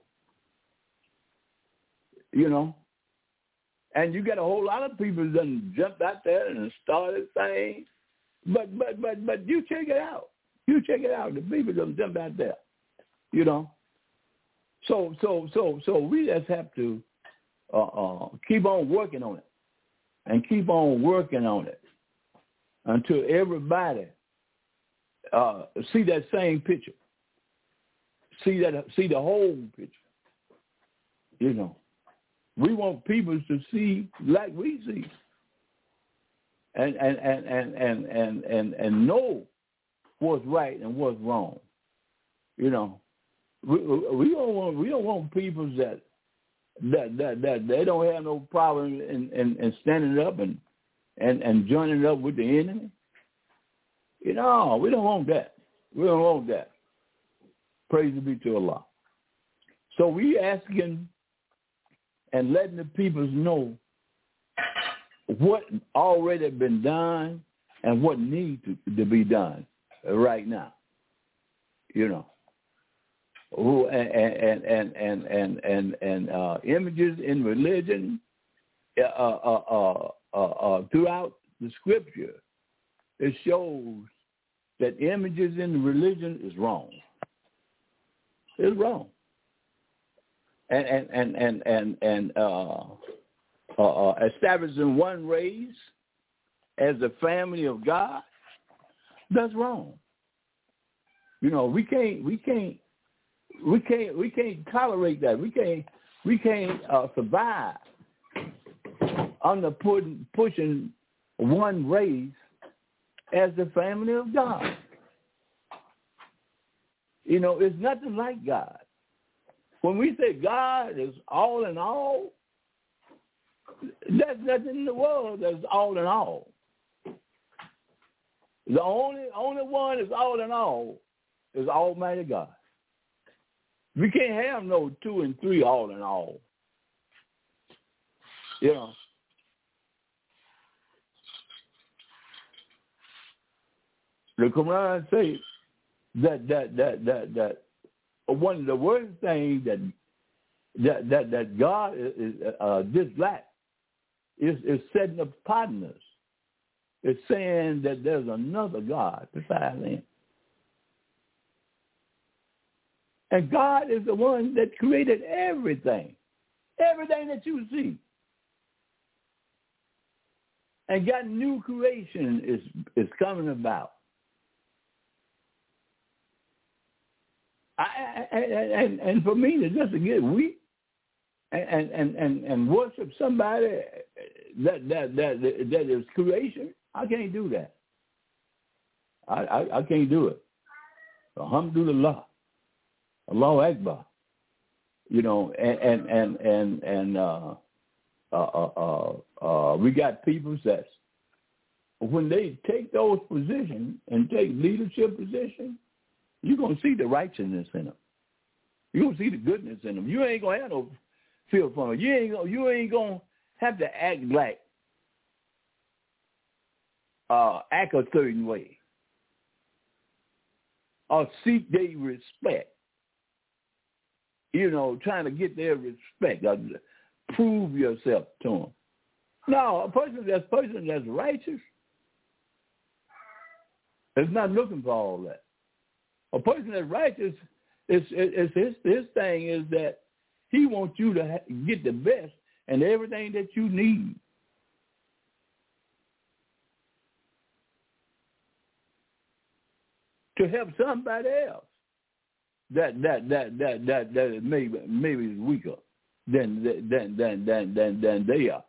You know? And you got a whole lot of people that jumped out there and started saying, but, but, but, but you check it out. You check it out. The people that jump out there, you know? So, so, so, so we just have to uh, uh, keep on working on it. And keep on working on it until everybody uh, see that same picture. see that see the whole picture. You know, we want people to see like we see, and and and and and and and, and know what's right and what's wrong. You know, we we don't want we don't want people that that that, that they don't have no problem in, in, in standing up and, and and joining up with the enemy. You know, we don't want that. We don't want that. Praise be to Allah. So we asking and letting the people know what already been done and what needs to, to be done right now. You know, who and and and and and and, and uh, images in religion uh, uh, uh, uh, uh, throughout the scripture, it shows that images in religion is wrong. It's wrong. And and and and and, and uh, uh, uh, establishing one race as the family of God, that's wrong. You know, we can't we can't we can't we can't tolerate that. We can't we can't uh, survive under putting pushing one race as the family of God. You know, it's nothing like God. When we say God is all in all, there's nothing in the world that's all in all. The only only one that's all in all is Almighty God. We can't have no two and three all in all. You know. The Quran says that that that that that one of the worst things that that that, that God is uh, dislikes is, is setting up partners. It's saying that there's another God besides Him. And God is the one that created everything, everything that you see. And God, new creation is is coming about. I, I, and and for me to just to get weak and and, and, and worship somebody that that that that is creation, I can't do that. I I, I can't do it. Alhamdulillah, Allahu Akbar. You know, and and and and, and uh, uh, uh, uh, we got people that when they take those positions and take leadership positions, you're going to see the righteousness in them. You're going to see the goodness in them. You ain't going to have no feel for them. You ain't gonna, you ain't going to have to act like, uh, act a certain way or seek their respect. You know, trying to get their respect, or prove yourself to them. No, a person that's person that's righteous is not looking for all that. A person that's righteous, is, is, is his, his thing is that he wants you to ha- get the best and everything that you need. To help somebody else that that that that that, that is maybe maybe is weaker than than than than than than they are.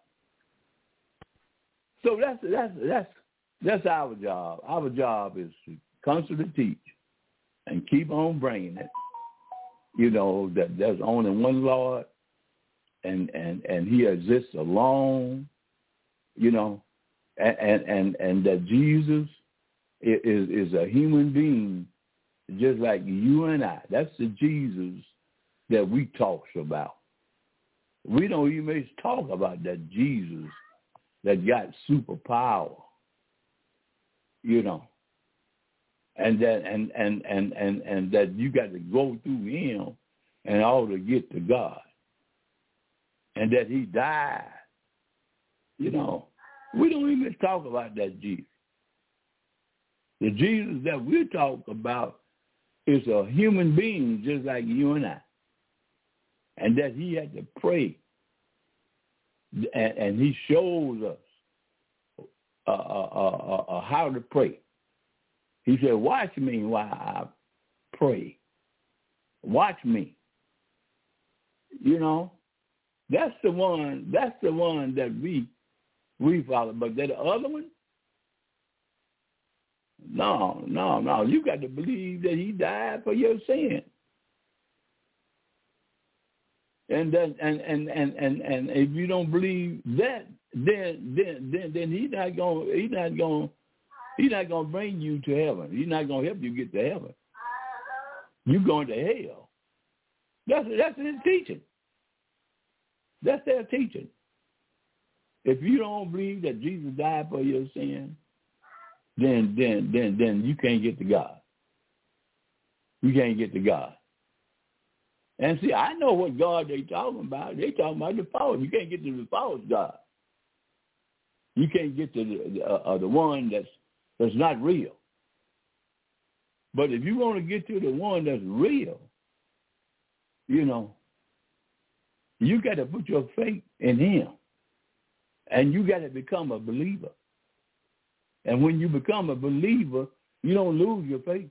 So that's that's that's that's our job. Our job is to constantly teach and keep on bringing it. You know, that there's only one Lord, and, and, and He exists alone, you know, and and, and, and that Jesus is, is a human being just like you and I. That's the Jesus that we talk about. We don't even talk about that Jesus that got superpower, you know. And that and, and, and, and, and that you got to go through Him in order to get to God. And that He died. You know, we don't even talk about that Jesus. The Jesus that we talk about is a human being just like you and I. And that He had to pray. And, and He shows us uh, uh, uh, uh, how to pray. He said, watch me while I pray. Watch me. You know, that's the one. That's the one that we we follow. But that other one, no, no, no. You got to believe that he died for your sin. And then, and, and, and, and, and if you don't believe that, then then then then he's not gonna he's not gonna he's not gonna bring you to heaven. He's not gonna help you get to heaven. You're going to hell. That's that's his teaching. That's their teaching. If you don't believe that Jesus died for your sin, then then then then you can't get to God. You can't get to God. And see, I know what God they talking about. They talking about the false. You can't get to the false God. You can't get to the uh, uh, the one that's that's not real. But if you want to get to the one that's real, you know, you got to put your faith in him, and you got to become a believer. And when you become a believer, you don't lose your faith.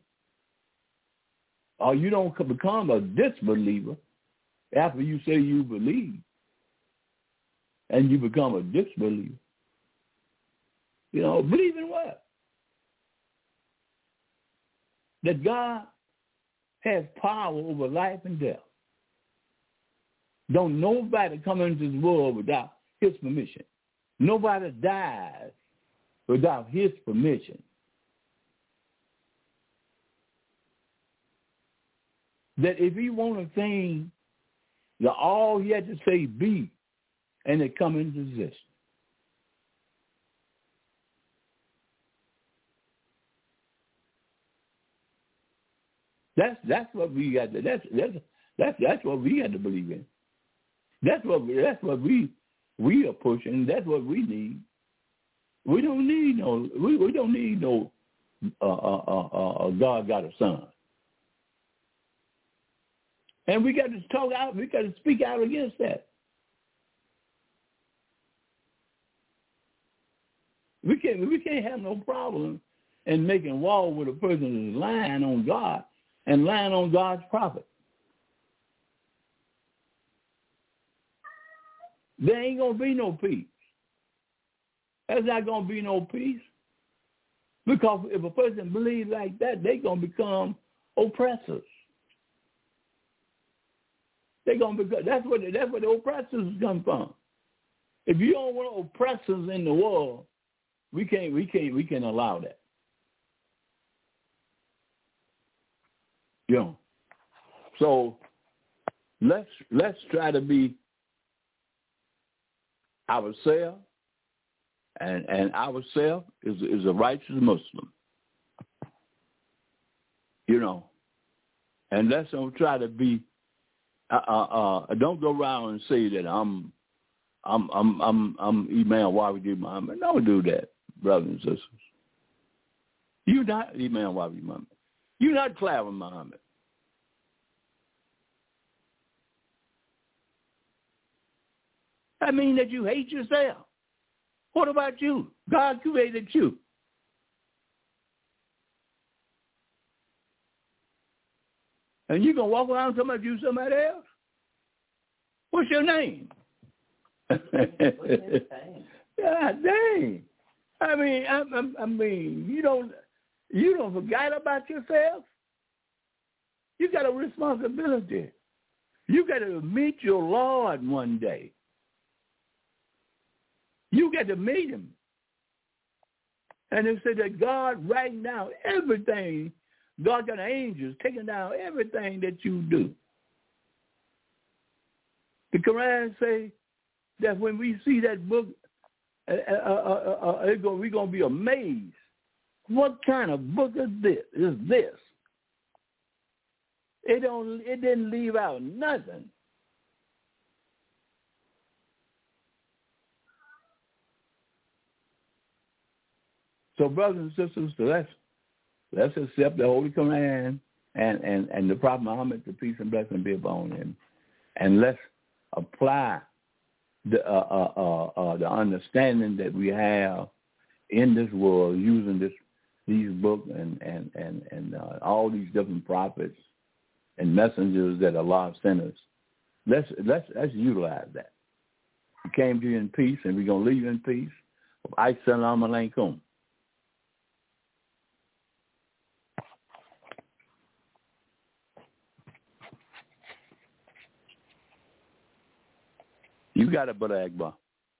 Or you don't become a disbeliever after you say you believe and you become a disbeliever. You know, believe in what? That God has power over life and death. Don't nobody come into this world without his permission. Nobody dies without his permission. That if he want a thing, that all he had to say be, and it come into existence. That's that's what we got to that's that's that's that's what we got to believe in. That's what we, that's what we we are pushing. That's what we need. We don't need no we, we don't need no uh, uh, uh, uh, God got a son. And we got to talk out, we got to speak out against that. We can't we can't have no problem in making war with a person who's lying on God and lying on God's prophet. There ain't gonna be no peace. There's not gonna be no peace. Because if a person believes like that, they're gonna become oppressors. They're gonna be, that's what that's where the oppressors come from. If you don't want oppressors in the world, we can't we can't we can't allow that. You know. So let's let's try to be ourselves, and and ourselves is is a righteous Muslim. You know, and let's don't try to be. Uh, uh, uh, don't go around and say that I'm, I'm, I'm, I'm, I'm Imam Wahid Muhammad. Don't do that, brothers and sisters. You're not Imam Wahid Muhammad. You're not Clara Muhammad. That means that you hate yourself. What about you? God created you. And you gonna walk around talking about you somebody else? What's your name? What's his name? God dang! I mean, I, I, I mean, you don't, you don't forget about yourself. You got a responsibility. You got to meet your Lord one day. You got to meet him, and they said that God writing down everything. God got angels taking down everything that you do. The Quran say that when we see that book, uh, uh, uh, uh, uh, we're going to be amazed. What kind of book is this? Is this? It don't. It didn't leave out nothing. So, brothers and sisters, so let's let's accept the Holy Quran and, and, and the Prophet Muhammad, the peace and blessing be upon him, and let's apply the uh, uh, uh, uh, the understanding that we have in this world using this these books and and and and uh, all these different prophets and messengers that Allah sent us. Let's let's let's utilize that. We came to you in peace, and we're gonna leave you in peace. Assalamu alaikum. You got it, Brother Akbar.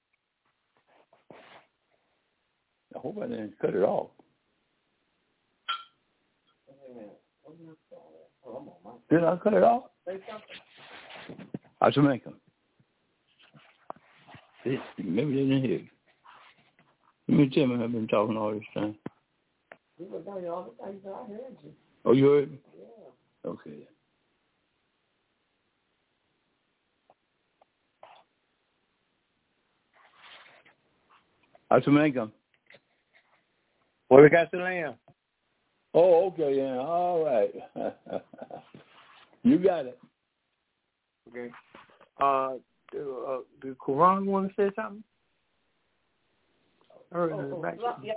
I hope I didn't cut it off. Did I cut it off? I should make them. Maybe they didn't hear you. Let me tell me I've been talking all this time. You were telling you all the things that I heard you. Oh, you heard me? Yeah. Okay. I should make them. What we got to land? Oh, okay, yeah. All right. You got it. Okay. Uh, do, uh, the Quran want to say something? Or Oh, oh, back well, yeah.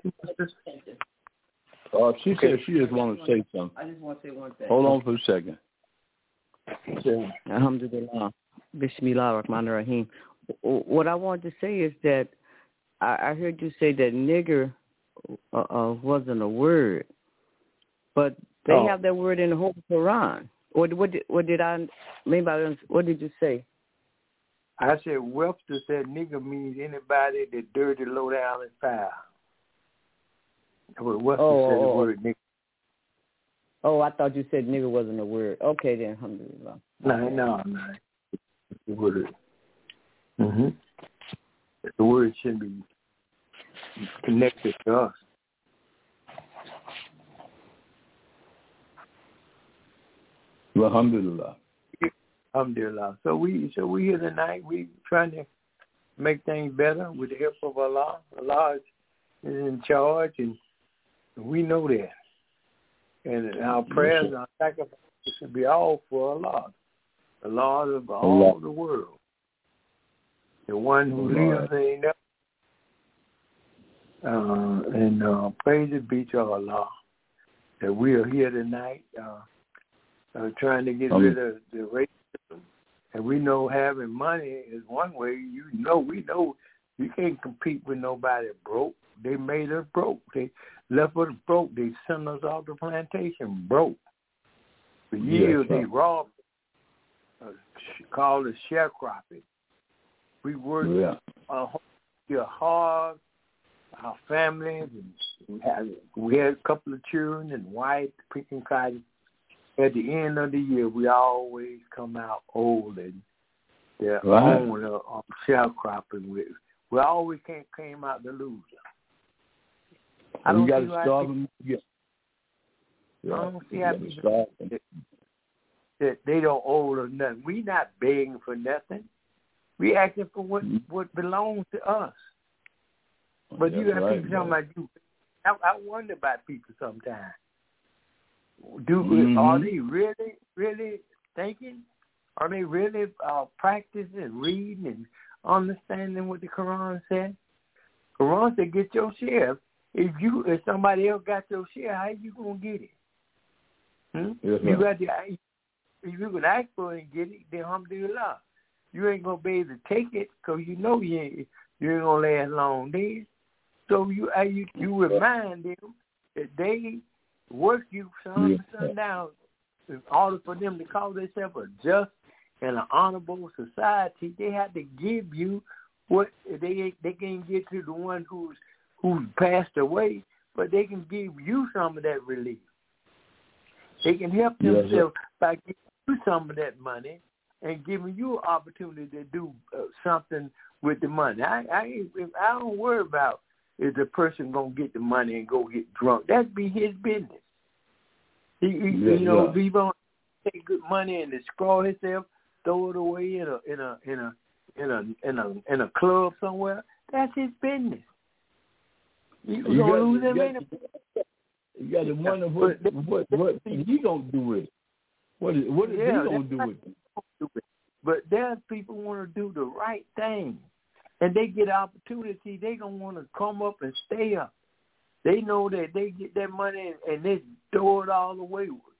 Uh, she Okay. said she just want to say something. I just want to say one thing. Hold on for a second. Alhamdulillah. Bismillah ar-Rahman ar-Rahim. What I wanted to say is that I, I heard you say that nigger uh, uh, wasn't a word, but they Oh. have that word in the whole Quran. Or what did, what did I, maybe I didn't, what did you say? I said Webster said nigger means anybody that dirty, low down, and foul. Well, Webster Oh, said the oh, word nigger. Oh, I thought you said nigger wasn't a word. Okay, then, alhamdulillah. No, no, no. The word. Mm-hmm. The word should be connected to us. Alhamdulillah. Alhamdulillah. So we so we here tonight. We trying to make things better with the help of Allah. Allah is in charge, and we know that. And our prayers and our sacrifices should be all for Allah, the Lord of all Allah. the world, the one who Allah. lives in the uh, and uh, praise be to Allah that we are here tonight uh, uh, trying to get Um, rid of the racism. And we know having money is one way. You know, we know you can't compete with nobody broke. They made us broke. They left us broke. They sent us off the plantation broke. For years, yes, they sir. robbed us, uh, called it sharecropping. We worked Yeah. uh, hard, our families, and we had, we had a couple of children and wife picking cotton. At the end of the year, we always come out old and their Right. own uh, um, sharecropping. We, we always came, came out the loser. I You don't got see to why start people- them. Yeah. I don't see You how gotta people start them. that, that they don't owe us nothing. We not begging for nothing. We asking for what, Mhm. what belongs to us. But you That's got right, people talking brother. about you. I, I wonder about people sometimes. Do Mhm. are they really, really thinking? Are they really uh, practicing, reading, and understanding what the Quran said? Quran said, "Get your share." If you, if somebody else got your share, how you gonna get it? Hmm? Yes, You right. got the. If you can ask for it and get it, then alhamdulillah. You ain't gonna be able to take it because you know you ain't you ain't gonna last long then. So you uh, you you remind them that they work you sun Yeah. to sundown in order for them to call themselves a just and an honorable society. They have to give you what they they can get to the one who's who's passed away, but they can give you some of that relief. They can help Yes, themselves by giving you some of that money and giving you an opportunity to do uh, something with the money. I I, I don't worry about is the person gonna get the money and go get drunk. That'd be his business. He, he Yes, you know, right. if he gonna take good money and destroy himself, throw it away in a in a in a in a in a in a club somewhere. That's his business. You, You gonna got, lose him you in got, it. you got to wonder what But- what what he gonna do with it. What is what is Yeah, he gonna that's do right. with it? But there's people want to do the right thing, and they get opportunity. They gonna want to come up and stay up. They know that they get that money and, and they throw it all away.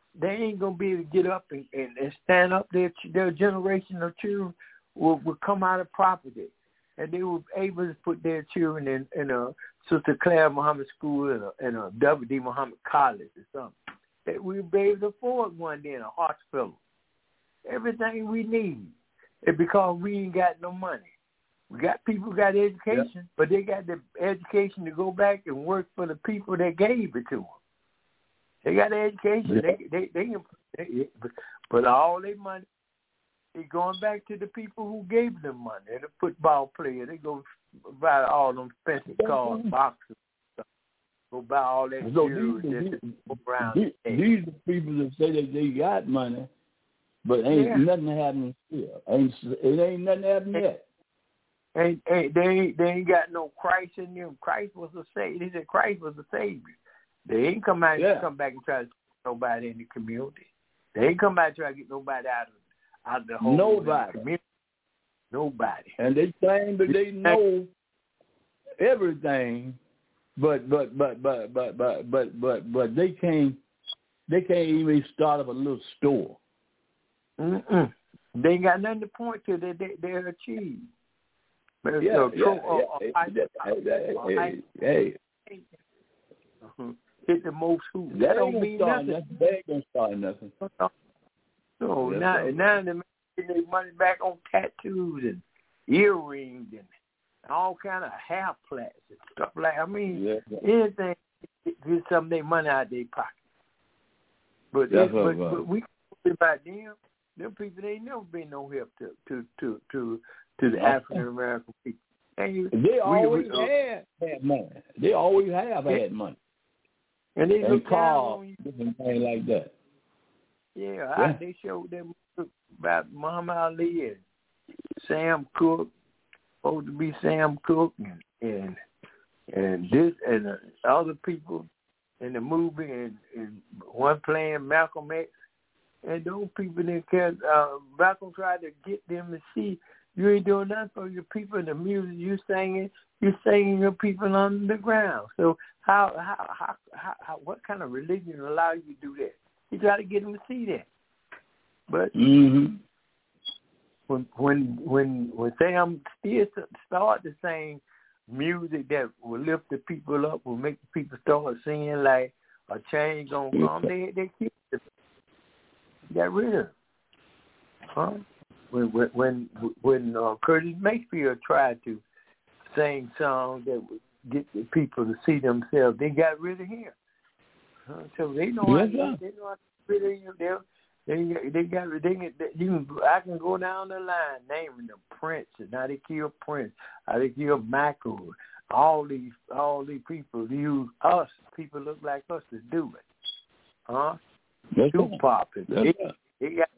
they ain't gonna be able to get up and, and, and stand up. Their their generation of children will, will come out of poverty, and they were able to put their children in, in a Sister Claire Muhammad School and a, and a W D Muhammad College or something. That we'll be able to afford one day in a hospital. Everything we need. It's because we ain't got no money. We got people who got education, yeah. but they got the education to go back and work for the people that gave it to them. They got the education. Yeah. They, they, they, they, they, but all their money is going back to the people who gave them money. And the football player, they go buy all them fancy cars, boxes, stuff. Go buy all that so jewelry these, just to go around. These, these are people that say that they got money, but ain't yeah. nothing happening still. Ain't, it ain't nothing happening yet. Ain't, ain't, they, ain't, they ain't got no Christ in them. Christ was a savior. They said Christ was a savior. They ain't come out yeah. come back and try to get nobody in the community. They ain't come back and try to get nobody out of out of the whole nobody. community. Nobody. And they claim that they know everything, but but but but but but but but but they can't they can't even start up a little store. Mm-mm. They ain't got nothing to point to that they they're achieved. But yeah, so, yeah, tro- yeah, or, yeah, or, yeah, or, or, hey, hey, hey. Uh-huh. Hit the most hoops. That, that don't ain't mean nothing. nothing. They ain't gonna start nothing. So yes, now, sir. now they're making their money back on tattoos and earrings and all kind of hair plaits and stuff like. I mean, yes, anything get some of their money out of their pocket. But yes, it, but, right. but we talk about them. Them people, they ain't never been no help to to to to, to the African American people. You, they always we, we, uh, had, had money. They always have yeah. had money. And they and look cars, down on you. different things like that. Yeah, yeah. I, they showed them about Muhammad Ali and Sam Cooke, supposed to be Sam Cooke, and and, and this and uh, other people in the movie, and, and one playing Malcolm X, and those people didn't care. Uh, Malcolm tried to get them to see you ain't doing nothing for your people in the music you singing. You singing your people on the ground. So how how how, how, how what kind of religion allows you to do that? You try to get them to see that. But mm-hmm. when when when when Sam still start to sing music that will lift the people up, will make the people start singing like a change gonna come, they they keep it. Got rid of it. Huh? When when when uh, Curtis Mayfield tried to sing songs that would get the people to see themselves, they got rid of him. Uh, so they know yes, how they, they know how to get rid of you. They they they got they, they you can I can go down the line naming them Prince and how they killed Prince, how they killed Michael. All these all these people use us people look like us to do it, huh? Yes, Tupac and yes, it, it got,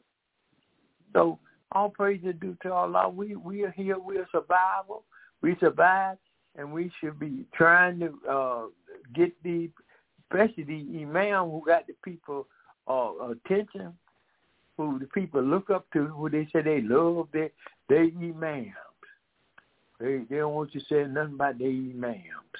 so. All praise is due to Allah. We we are here. We are survival. We survive, and we should be trying to uh, get the, especially the imam who got the people uh, attention, who the people look up to, who they say they love their their imams. They they don't want you to say nothing about their imams,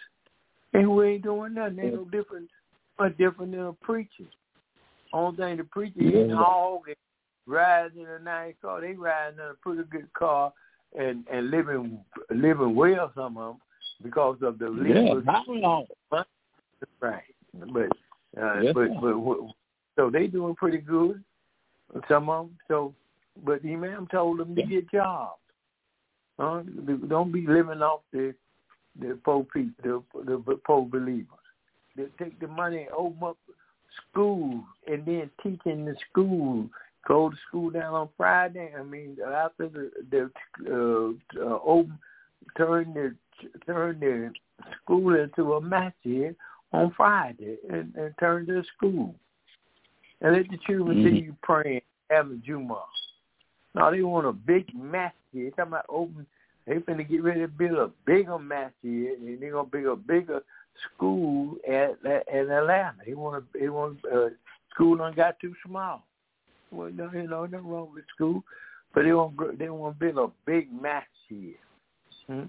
and who ain't doing nothing. They no different, much different than a preacher. Only thing the preacher eating hog. Riding in a nice car, they riding in a pretty good car and, and living living well, some of them, because of the legal. Yeah, right. But uh, yes, but, but but so they doing pretty good, some of them. So, but the Imam told them to get jobs. Huh? Don't be living off the the poor people, the, the poor believers. They take the money, open up schools, and then teach in the school. Go to school down on Friday. I mean, after the the uh, uh, open, turn the turn the school into a masjid on Friday, and, and turn to a school, and let the children mm-hmm. see you praying, having Jumu'ah. No, they want a big masjid. Talking about open. They finna get ready to build a bigger masjid, and they're gonna build a bigger school at at, at Atlanta. They want to. They want uh, school done got too small. Well, no, you know, nothing wrong with school, but they want they want to build a big masjid. Hmm?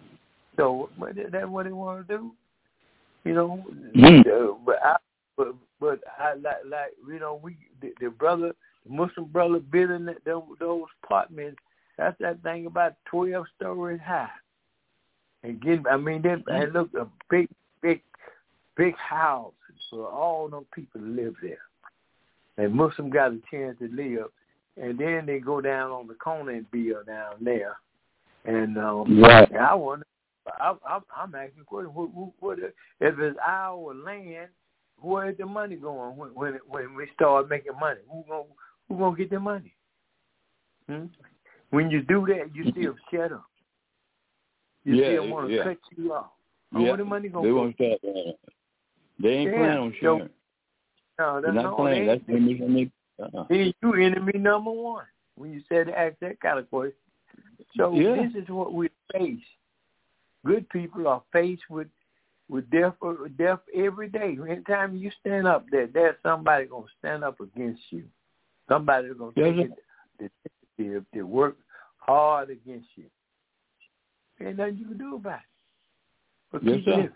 So but that's what they want to do, you know. Mm. Uh, but, I, but but I like, like you know, we the, the brother, the Muslim brother building that, those, those apartments. That's that thing about twelve stories high. And getting, I mean, they and look a big, big, big house for all them people to live there. And Muslim got a chance to live, and then they go down on the corner and build down there. And um, right. and I wonder, I, I, I'm asking the question: what, what, what, if it's our land, where is the money going when when, when we start making money? Who gonna who gonna get the money? Hmm? When you do that, you still shut up. You yeah, still want to yeah. cut you off. Oh, yeah. where the money gonna they go? won't stop that. They ain't Yeah. planning on sharing. No, They're that's not no, playing. they, That's they, they, uh-uh. they, you enemy number one when you said to ask that kind of question. So yeah. this is what we face. Good people are faced with with death, with death every day. Anytime you stand up there, there's somebody gonna stand up against you. Somebody's gonna yes, take the initiative to work hard against you. Ain't nothing you can do about it. But yes, keep sir. living.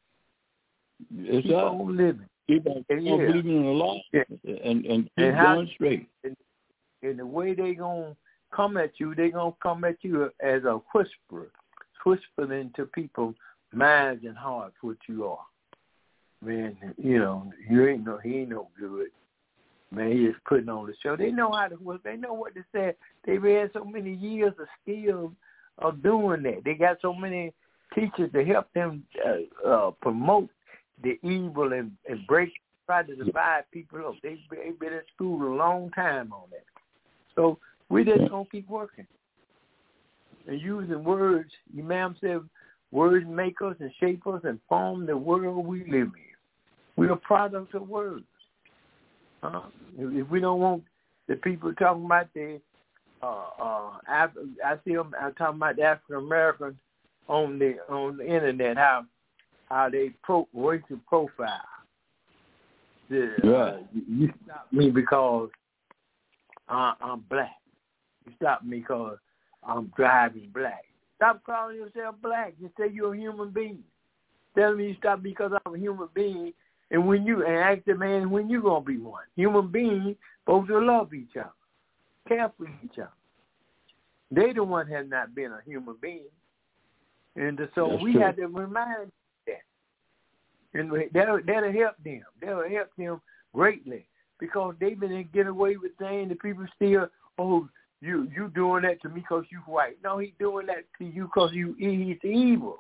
Yes, keep sir. on living. Keep on, keep on yeah. believing in the law yeah. and, and keep and how, going straight. And, and the way they gonna come at you, they gonna come at you as a whisperer, whispering into people's minds and hearts what you are. Man, you know, you ain't no, he ain't no good. Man, he is putting on the show. They know how to work. They know what to say. They've had so many years of skill of doing that. They got so many teachers to help them uh, uh, promote the evil and, and break, try to divide people up. They've been in school a long time on that. So we just going to keep working and using words. Imam said words make us and shape us and form the world we live in. We're a product of words. Uh, if we don't want the people talking about the, uh, uh, Af- I see them I'm talking about the African Americans on the on the internet, how how they pro racial profile. The, yeah. uh, you stop me because uh, I'm black. You stop me because I'm driving black. Stop calling yourself black. Just say you're a human being. Tell me you stop because I'm a human being. And when you and ask the man when you gonna be one. Human beings supposed to love each other, care for each other. They the one has not been a human being, and so That's we true. have to remind them that, and that'll, that'll help them. That'll help them greatly because they've been able to get away with saying the people still, oh, you you doing that to me because you white. No, he's doing that to you because you he's evil.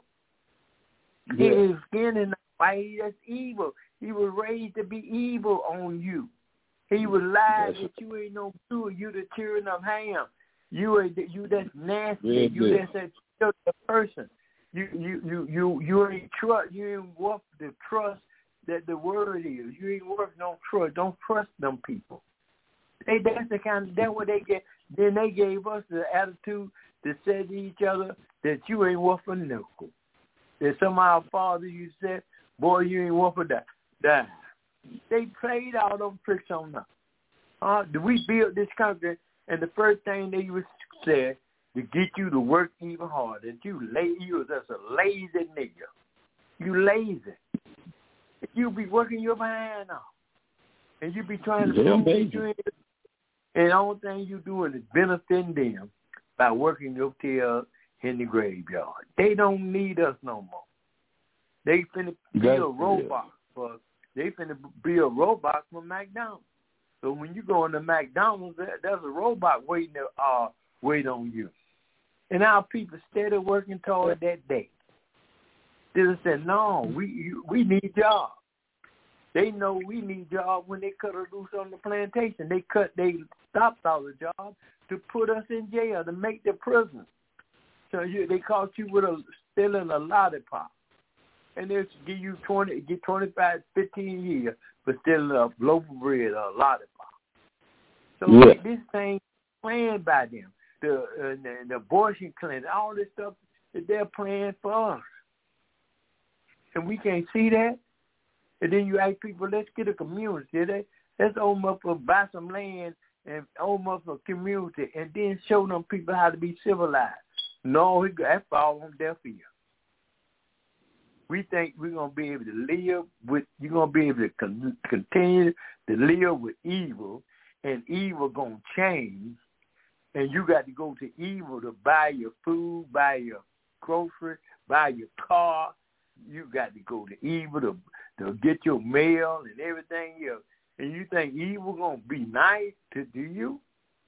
Yeah. His skin is not white. That's evil. He was raised to be evil on you. He was lied Yes. that you ain't no good. You the children of Ham. You are you that's nasty. Yeah, you yeah. that's that a person. You you you you you ain't trust. You ain't worth the trust that the word is. You ain't worth no trust. Don't trust them people. They that's the kind. Of, that's what they get. Then they gave us the attitude to say to each other that you ain't worth a nickel. That some of our fathers you said, boy, you ain't worth a dime. Die. They played all those tricks on us. Uh, we built this country, and the first thing they was said to get you to work even harder. That you lazy, you was just a lazy nigga. You lazy. You be working your behind off, and you be trying to Yeah, prove baby. that you ain't. And the only thing you doing is benefiting them by working your tail in the graveyard. They don't need us no more. They finna build robots for. They finna build robots for McDonald's. So when you go into McDonald's, there, there's a robot waiting to uh, wait on you. And our people steady working toward that day. They just said, no, we you, we need jobs. They know we need jobs when they cut us loose on the plantation. They cut, they stopped all the jobs to put us in jail, to make the prison. So you, they caught you with a stealing a lollipop. And they'll give you twenty, get twenty-five, fifteen years for stealing a loaf of bread or a lollipop. So yeah. this thing planned by them, the, uh, the the abortion clinic, all this stuff that they're playing for us, and we can't see that. And then you ask people, let's get a community. They, let's open up or buy some land and open up a community, and then show them people how to be civilized. No, that fall on deaf ears. we think we're going to be able to live with, you're going to be able to con- continue to live with evil, and evil going to change, and you got to go to evil to buy your food, buy your groceries, buy your car. You got to go to evil to, to get your mail and everything else. And you think evil going to be nice to do you?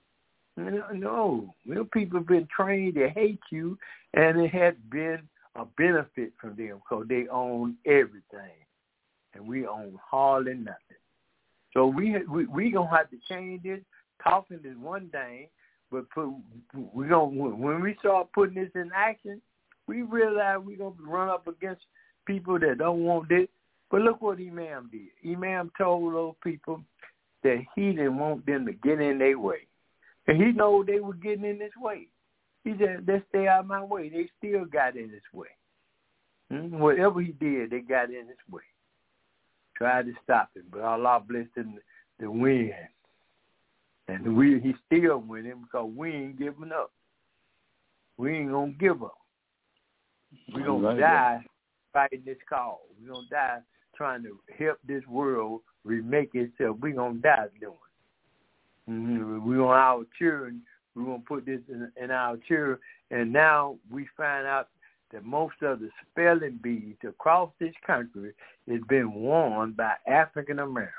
No. Well, people have been trained to hate you, and it has been a benefit from them because they own everything, and we own hardly nothing. So we we we gonna have to change this. Talking is one thing, but put, we gonna when we start putting this in action, we realize we gonna run up against people that don't want this. But look what Imam did. Imam told those people that he didn't want them to get in their way, and he know they were getting in his way. He said, "Let's stay out of my way." They still got in his way. Hmm? Whatever he did, they got in his way. Tried to stop him, but Allah blessed him to win. And we, he still winning because we ain't giving up. We ain't going to give up. We're going to die fighting this cause. We're going to die trying to help this world remake itself. We're going to die doing it. Mm-hmm. We want our children. We're going to put this in, in our children. And now we find out that most of the spelling bees across this country has been worn by African Americans.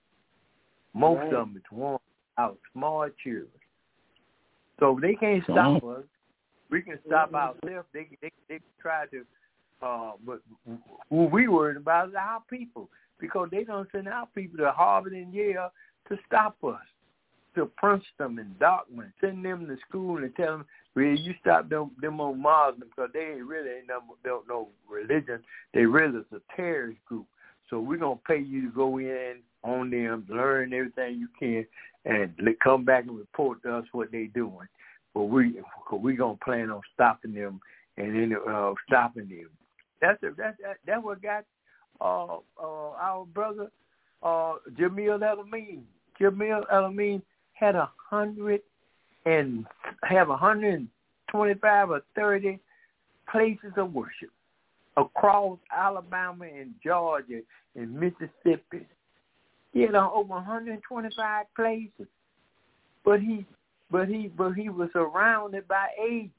Most right. of them is worn by our small children. So they can't stop us. We can stop ourselves. They they they try to, uh, but who we worried about is our people, because they don't send our people to Harvard and Yale to stop us, to Princeton and Dartmouth, send them to school and tell them, well, you stop them them on Muslims because they ain't really ain't no, don't know religion. They really is a terrorist group. So we're gonna pay you to go in on them, learn everything you can, and come back and report to us what they doing. But we, cause we gonna plan on stopping them and then uh, stopping them. That's a, that's that, that's what got uh, uh, our brother uh, Jamil El-Amin. Jamil El-Amin had a hundred and have a hundred and twenty-five or thirty places of worship across Alabama and Georgia and Mississippi. He had over one hundred twenty-five places, but he, but he, but he was surrounded by agents.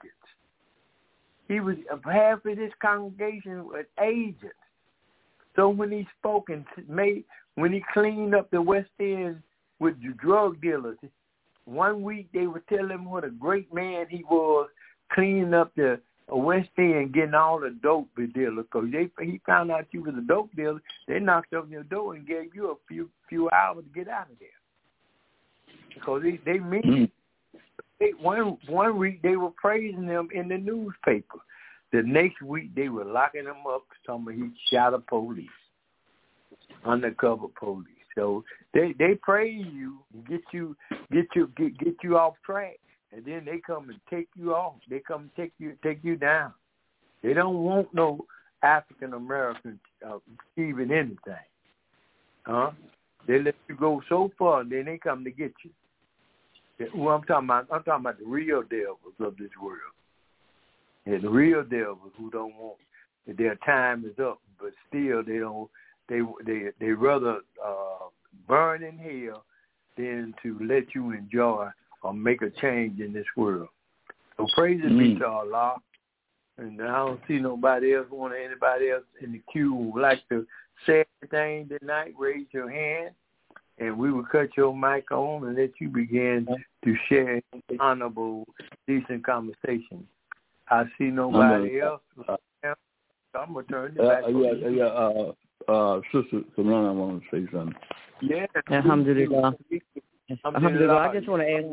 He was half of this congregation with agents. So when he spoke and made, when he cleaned up the West End with the drug dealers, one week they would tell him what a great man he was, cleaning up the West End, getting all the dope dealers. Because he found out you was a dope dealer, they knocked on your door and gave you a few few hours to get out of there. Because they they mean they, one one week they were praising them in the newspaper. The next week they were locking him up. Somebody he shot a police, undercover police. So they they praise you, get you get you get get you off track, and then they come and take you off. They come and take you take you down. They don't want no African American uh, achieving anything, huh? They let you go so far, and then they come to get you. Who I'm talking about? I'm talking about the real devils of this world. And the real devils who don't want their time is up, but still they don't. They they they rather uh, burn in hell than to let you enjoy or make a change in this world. So praise mm. be to Allah. And I don't see nobody else, want anybody else in the queue who would like to say anything tonight. Raise your hand, and we will cut your mic on and let you begin to share honorable, decent conversation. I see nobody else. Uh, I'm gonna turn it back. Uh, yeah, yeah. Uh, uh, Sister Savannah, I want to say something. Yeah. Alhamdulillah. Alhamdulillah. I just want to add.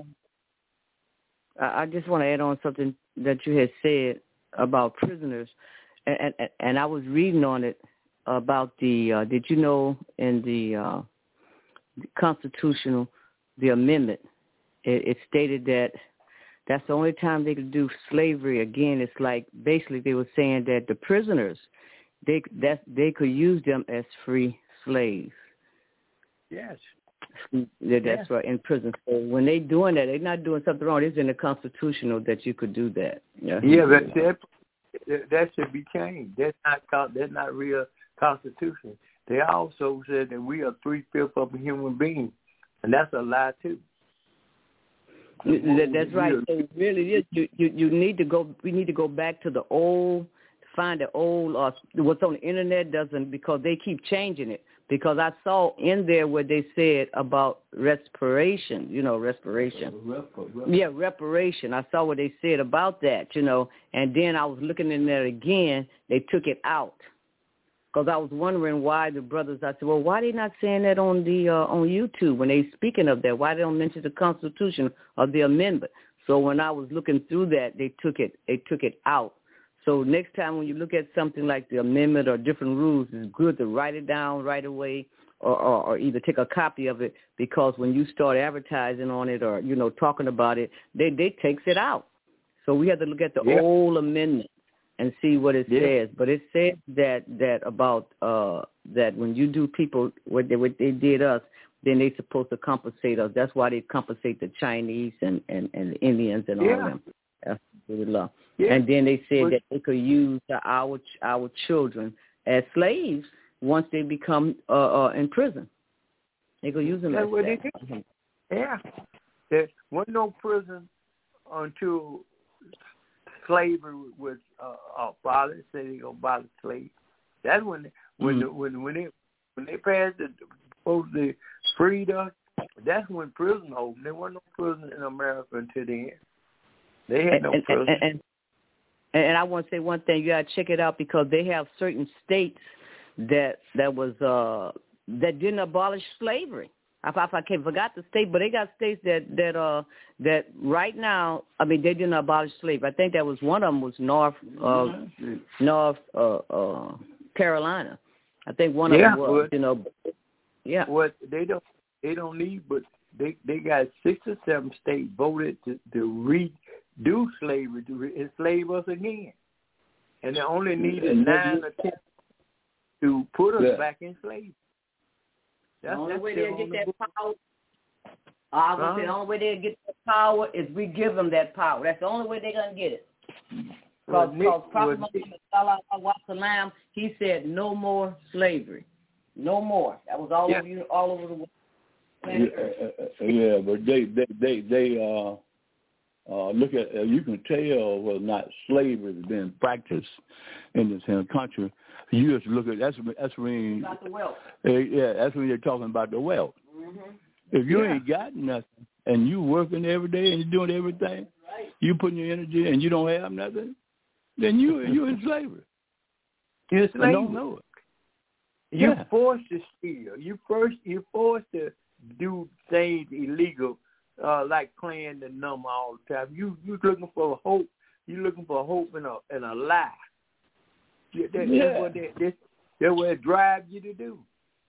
I just want to add on something that you had said about prisoners, and and, and I was reading on it about the. Uh, did you know in the uh, constitutional, the amendment, it, it stated that that's the only time they could do slavery again. It's like basically they were saying that the prisoners, they that they could use them as free slaves. Yes. Yeah, that's yes. right, in prison. So when they doing that, they're not doing something wrong. It's in the constitutional that you could do that. Yeah, yeah but that, that, that should be changed. That's not con- that's not real Constitution. They also said that we are three fifths of a human being, and that's a lie too. That, that's right. So it really is. You, you you need to go. We need to go back to the old, find the old. Uh, what's on the internet doesn't, because they keep changing it. Because I saw in there where they said about respiration, you know, respiration. Rep- rep- Yeah, reparation. I saw what they said about that, you know, and then I was looking in there again. They took it out. Because I was wondering why the brothers, I said, well, why they not saying that on the uh, on YouTube when they speaking of that? Why they don't mention the Constitution or the amendment? So when I was looking through that, they took it they took it out. So next time when you look at something like the amendment or different rules, it's good to write it down right away, or, or, or either take a copy of it, because when you start advertising on it or, you know, talking about it, they, they takes it out. So we have to look at the yeah. old amendment and see what it yeah. says. But it says that that about uh, that when you do people what they what they did us, then they supposed to compensate us. That's why they compensate the Chinese and, and, and the Indians and all yeah. of them. That's really love. Yeah. And then they said well, that they could use our our children as slaves once they become uh, uh, in prison. They could use them that's as what slaves. they did. Yeah. There wasn't no prison until slavery was uh, abolished. Say they gonna abolish slavery. That's when they, when mm-hmm. the, when when they when they passed the supposed to freed us. That's when prison opened. There wasn't no prison in America until then. They had no and, prison. And, and, and, and I want to say one thing. You got to check it out, because they have certain states that that was uh, that didn't abolish slavery. I, I, I can't forgot the state, but they got states that that uh that right now. I mean, they didn't abolish slavery. I think that was one of them was North uh, mm-hmm. North uh, uh, Carolina. I think one yeah, of them was. You know, yeah. What they don't they don't need, but they they got six or seven states voted to to redo slavery, to re- enslave us again, and they only needed nine or ten to put us yeah. back in slavery. That's, the only way they'll get that power. I was gonna say the only way they'll get that power is we give them that power. That's the only way they're gonna get it. Because well, Prophet Muhammad Sallallahu Alaihi Wasallam, he said no more slavery, no more. That was all yeah. over you, all over the world. Yeah, uh, yeah, but they they they they uh uh look at uh, you can tell whether or not slavery is being practiced in this in the country. You have to look at that's that's when about the wealth. Uh, yeah, that's when you're talking about the wealth. Mm-hmm. If you yeah. ain't got nothing and you working every day and you're doing everything, right. you putting your energy and you don't have nothing, then you you in slavery. You're in slavery. You don't know it. You're Yeah. forced to steal. You first you're forced to do things illegal, uh, like playing the number all the time. You you looking for hope. You looking for hope in a in a lie. That, that, yeah. That's what that, that, that's what it drives you to do.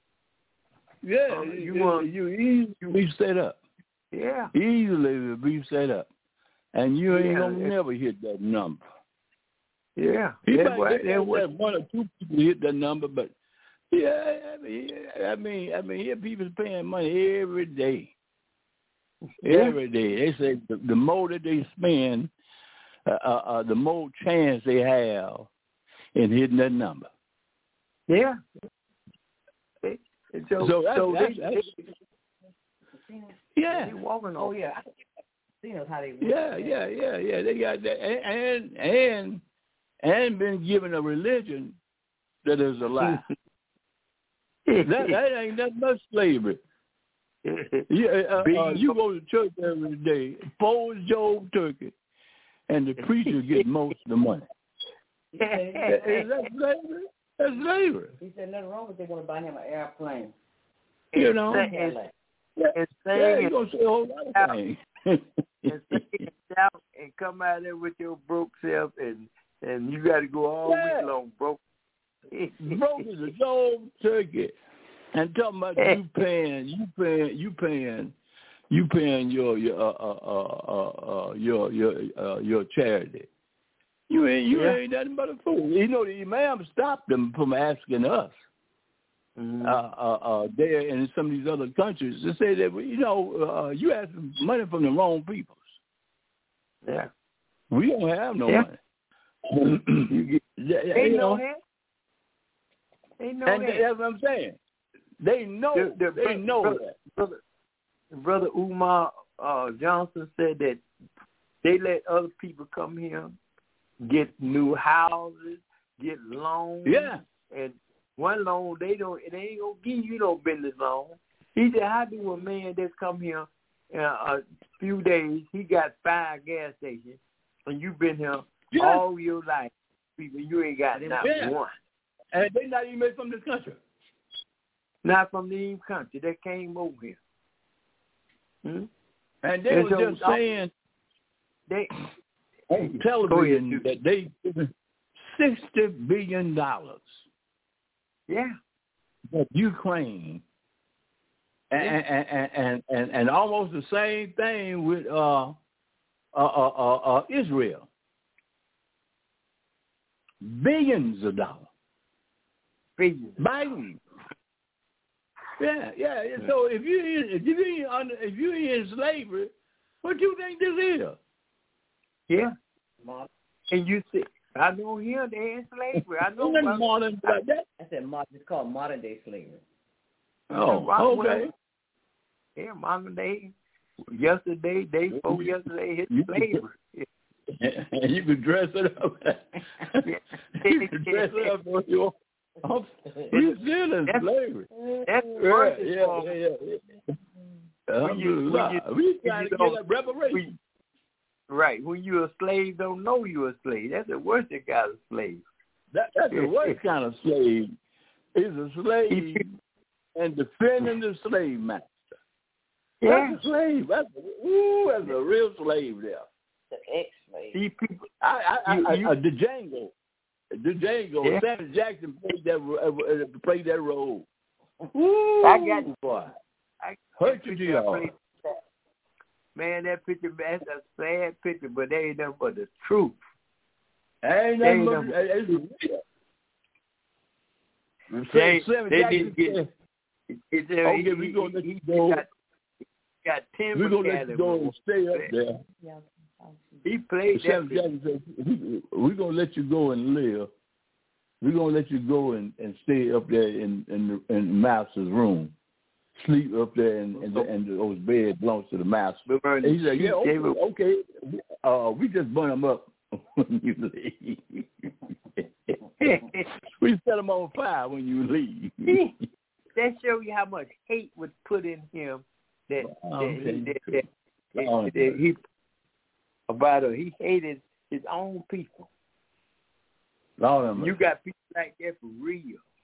Yeah, um, you you want you easily be set up. Yeah, Easily be set up, and you ain't yeah, gonna never hit that number. Yeah, He that's might what, get that's what, one or two people hit that number, but yeah, I mean, I mean, I mean, here people's paying money every day. yeah. Every day, they say the, the more that they spend, uh, uh, uh, the more chance they have in hitting that number. Yeah. They, and so, So that's, so that's, they, that's, they, yeah. they walking on. Oh yeah, I see how they. Yeah, yeah, yeah, yeah. They got that, and and and been given a religion that is a lie. that that ain't nothing but slavery. Yeah, uh, uh, you go to church every day, pose Job turkey, and the preacher get most of the money. Is that slavery? That's slavery. He said nothing wrong with they want to buy him an airplane. You know, and yeah, saying you gonna say a whole lot of things. and sing and shout and come out there with your broke self, and and you got to go all yeah. week long broke. Broke as a Job turkey, and talking about you paying, you paying, you paying, you paying your your uh, uh, uh, uh, your your uh, your charity. You ain't you yeah. ain't nothing but a fool. You know the imam stopped them from asking us. Mm-hmm. Uh, uh, uh, there and in some of these other countries to say that you know uh, you asking money from the wrong peoples. Yeah, We don't have no yeah. money. you get, they they know, know that. They know and that. that's what I'm saying. They know. The, the, they brother, know brother, that. Brother, brother Umar uh, Johnson said that they let other people come here, get new houses, get loans. Yeah. And one loan, they don't. They ain't gonna give you no business loan. He said, "How do a man that's come here in a few days? He got five gas stations, and you've been here yeah. all your life. You ain't got not yeah. one. And they not even from this country. Not from the same country. They came over here. Hmm? And they and were so, just saying they on television ahead, that they given sixty billion dollars. Yeah. Of Ukraine. And, yeah. and, and, and, and, and almost the same thing with uh, uh, uh, uh, uh, Israel. Billions of dollars. Billions. Biden. Yeah, yeah. So if you if you in under if you in slavery, what you think this is? Yeah. And you see, I know here they in slavery. I know. Nothing modern like that. I said modern. It's called modern day slavery. Oh, well, okay. Yeah, modern day. Yesterday, day before yesterday, hit you slavery. And you could dress it up. You could dress it up for your. You still in that's, slavery. That's yeah, yeah, for yeah, yeah, yeah. When you, when you, we trying to you get a reparation. Right. When you're a slave, don't know you're a slave. That's the worst kind of slave. That, that's the worst kind of slave. Is a slave and defending the slave master. Yeah. That's a slave. That's a, ooh, that's a real slave there. The ex-slave. See people. I, I, you, I, you, I, the Django. The Django. Yeah. Samuel Jackson played that uh, played that role. Ooh, I got you, boy. I Hurt you, D R. Man, that picture, that's a sad picture, but that ain't nothing but the truth. Ain't nothing but it's real. They, Samuel they Jackson didn't get. said, It, it, okay, he, we're going to let he, you go. Got, got ten We're going to let you go and stay up there. Yeah. He played Samuel that. Jackson said, we're going to let you go and live. We're going to let you go and, and stay up there in, in, the, in the master's room. Sleep up there, and, and, and those beds belongs to the master. And he said, yeah, okay, okay. Uh, we just burn them up when you leave. We set them on fire when you leave. That shows you how much hate was put in him that, oh, that, okay. he, that, that, that, oh, that, that he about it. He hated his own people. Lord, you got people like that for real.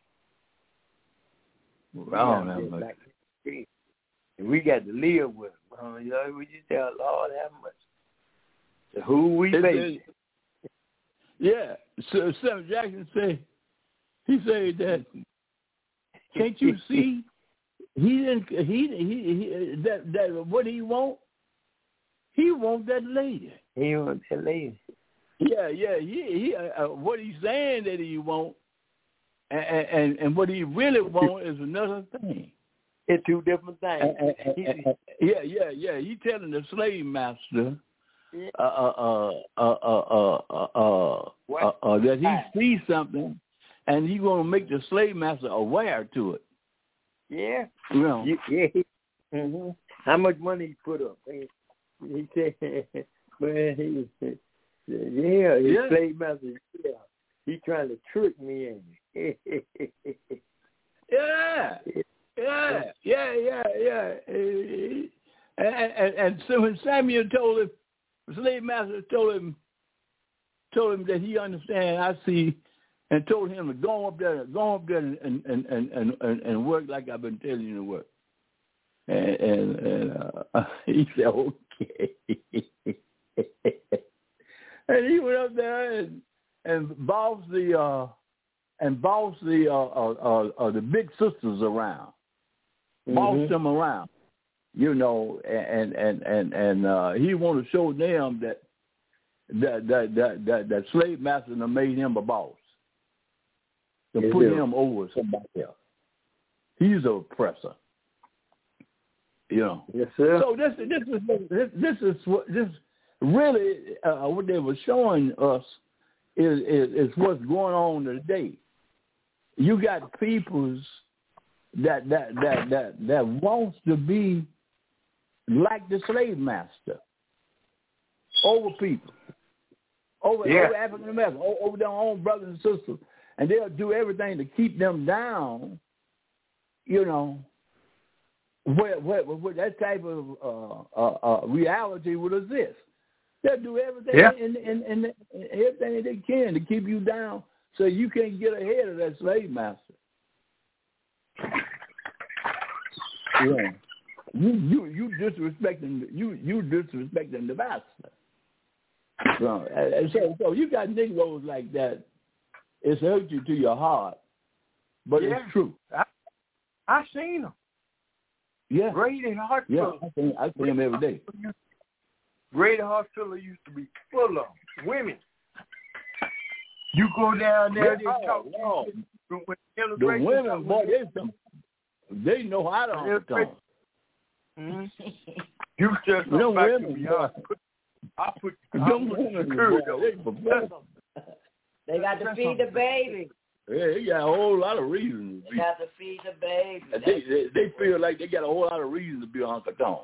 Lord, like and we got to live with them. Uh, you know, we just tell Lord how much. So who we face. Yeah. So Samuel Jackson said, he said that, can't you see? He didn't. He he, he that that what he want? He want that lady. He want that lady. Yeah, yeah. He he. Uh, what he's saying that he want, and and, and what he really want is another thing. It's two different things. And, and, and, and, yeah, yeah, yeah. He telling the slave master yeah. uh, uh, uh, uh, uh, uh, uh, uh, uh, that he sees something, and he gonna make the slave master aware to it. Yeah. You know. You, yeah. Mm-hmm. How much money he put up? He, he said, man, he said, yeah, his yeah. slave master, yeah, he trying to trick me in it. yeah. Yeah, yeah, yeah, yeah. And, and, and so when Samuel told him, the slave master told him, told him that he understand, I see, and told him to go up there, go up there and and and and, and, and work like I've been telling you to work. And, and, and uh, he said, okay. And he went up there and and bossed the uh, and bossed the uh, uh, uh, uh, the big sisters around. Boss mm-hmm. them around, you know, and and and and uh, he want to show them that that that that that, that slave master made him a boss, to yes, put him over somebody else. He's an oppressor, you know. Yes, sir. So this this is this this is what this really uh, what they were showing us is, is, is what's going on today. You got peoples that that that that that wants to be like the slave master over people, over, yeah. over African Americans, over, over their own brothers and sisters, and they'll do everything to keep them down. You know, where where, where that type of uh, uh, uh, reality would exist. They'll do everything yeah. in, in, in, in everything they can to keep you down, so you can't get ahead of that slave master. Yeah. You you you disrespecting you you disrespecting the master. So, and so so you got Negroes like that. It's hurt you to your heart, but yeah. it's true. I I seen them. Yeah. Grady Hartsfield. Yeah, I see, I see them every day. Grady Hartsfield used to be full of women. You go down there, Yeah, they talk no. to you. The women, boy, they, they know how to talk. Mm-hmm. You just You know, back women, to me. boy. I put, I put, I Them put women, security boy, on. they, They got to feed the baby. yeah, they got a whole lot of reasons. They got to feed the baby. They, they, they feel like they got a whole lot of reasons to be Uncle Tom.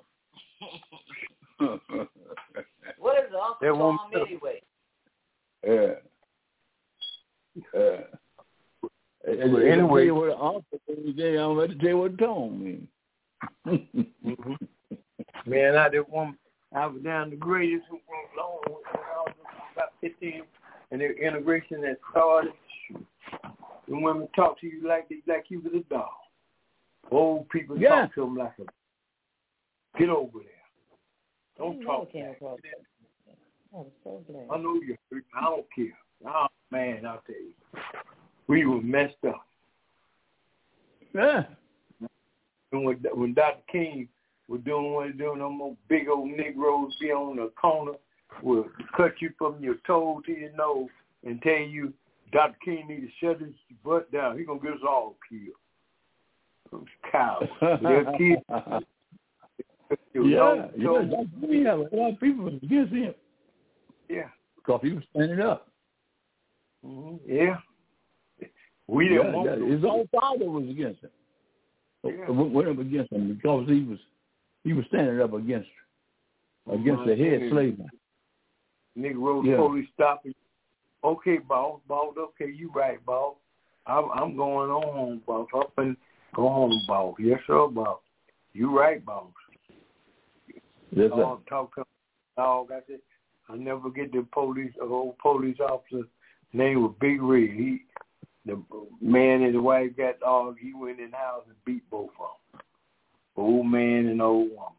What is Uncle Tom anyway? Yeah. Yeah. And, Well, and anyway, tell you what Uncle today, I'm going to tell you what Tom means. mm-hmm. Man, I did one. I was down the greatest who went long when I was about fifteen, and the integration that started. The women talk to you like they like you was a dog. Old people Yeah. talk to them like a get over there. Don't talk. Came across that. I'm so glad. I know you. I don't care. Oh man, I'll tell you, we were messed up. Yeah. And when, when Doctor King was doing what he doing, them old big old Negroes be on the corner, will cut you from your toe to your nose and tell you Doctor King need to shut his butt down. He gonna get us all killed. Those cowards. They're kids. Yeah, yeah. We have a lot of people against him. Yeah. Because he was standing up. Mm-hmm. Yeah. We didn't yeah, want yeah. to. His own father was against him. Yeah. Went up against him because he was he was standing up against against the head slave man. Negroes Yeah. police stopping. Okay, boss, boss. Okay, you right, boss. I'm I'm going on home, boss. Up and go home, boss. Yes, sir, boss. You right, boss. Yes, sir. Uh, talk to dog. I said, I never get the police, the old police officer's name was Big Red. He, the man and the wife got dog. He went in the house and beat both of them. Old man and old woman.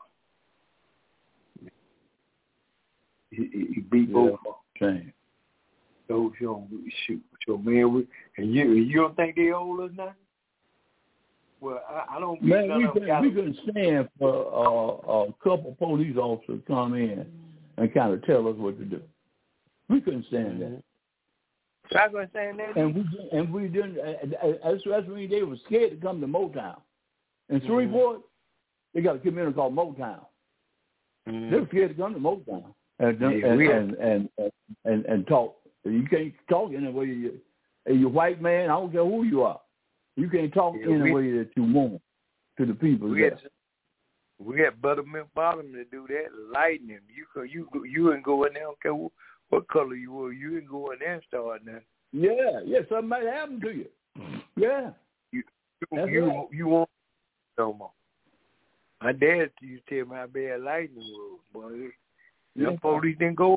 He, he beat Yeah. both of them. Shame. So, so shoot, so man, we, and you you don't think they owe us nothing? Well, I, I don't. Man, none we of them could got we a- couldn't stand for uh, a couple police officers to come in and kind of tell us what to do. We couldn't stand that. I was saying that. And we and we didn't. That's that's when they were scared to come to Motown. In Shreveport, mm-hmm. they got a community called Motown. Mm-hmm. They were scared to come to Motown and yeah, and, and, and, and and and and talk. You can't talk any way you. You're a white man. I don't care who you are. You can't talk yeah, any we, way that you want to the people we there. had, we had Buttermilk Bottom to do that, lighten him. You could, you you didn't go in there. I don't care what, what color you were. You didn't go in there and start nothing. Yeah, yeah, something might happen to you. Yeah, you That's you right. you won't no more. My dad used to tell me how bad lightning was, boy. yeah. The police didn't go.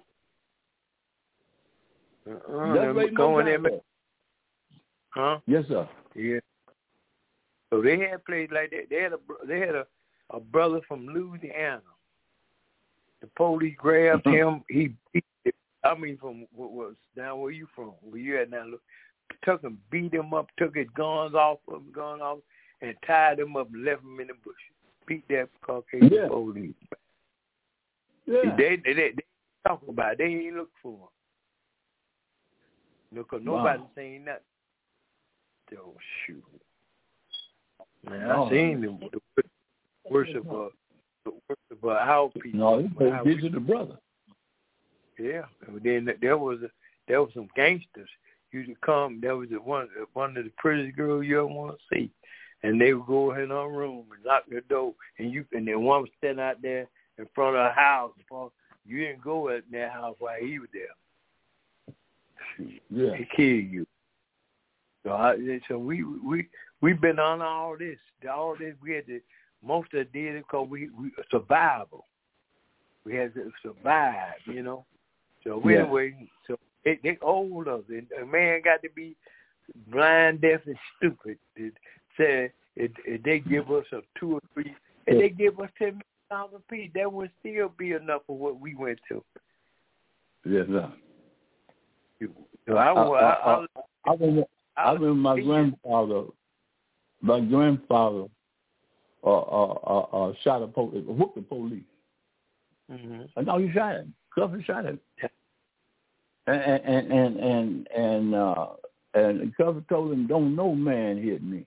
Uh-uh, That's right, going Motown, in. Huh? Yes, sir. Yeah. So they had plays like that. They had a they had a, a brother from Louisiana. The police grabbed him. He beat him. I mean, from what was down where you from? Where you at now? Look, took him, beat him up, took his guns off of him, gun off, and tied him up and left him in the bushes. Beat that Caucasian Yeah. police. Yeah. They, they, they, they talk about it. They ain't look for him. Because nobody Wow. seen nothing. Oh, shoot. Man, Oh. I seen them. The worship of, the worship of our people. No, How this we- is the brother. Yeah. And then there was a, there was some gangsters used to come. There was the one one of the prettiest girls you ever want to see, and they would go in her room and lock the door, and you and then one was standing out there in front of her house. You didn't go at that house while he was there. Yeah, they kill you. So, I, so we we we've been on all this, all this. We had to most of it did it because we, we survival. We had to survive, you know. So yeah. anyway, so they they old us, and a man got to be blind, deaf, and stupid. It said if, if they give us a two or three, if they give us ten million dollars a piece, that would still be enough for what we went to. Yes, sir. So I, I, I, I, I, remember, I remember my grandfather. My grandfather uh, uh, uh, uh, shot a police, whooped the police. Mm-hmm. And no, he shot him. Cuffin shot him. And and and and and uh, and Cuffin told him, "Don't no man hit me."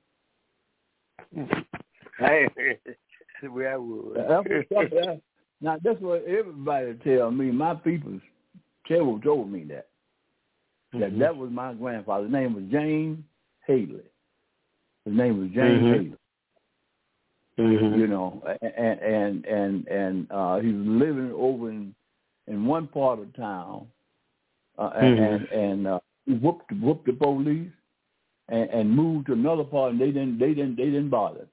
Hey, that's where I would. That's, now that's what everybody tell me. My peoples tell told me that. That mm-hmm. that was my grandfather. His name was James Haley. His name was James mm-hmm. Haley. Mm-hmm. You know, and and and and uh, he was living over in in one part of town, uh, mm-hmm. and and uh, he whooped whooped the police, and, and moved to another part, and they didn't they didn't they didn't bother.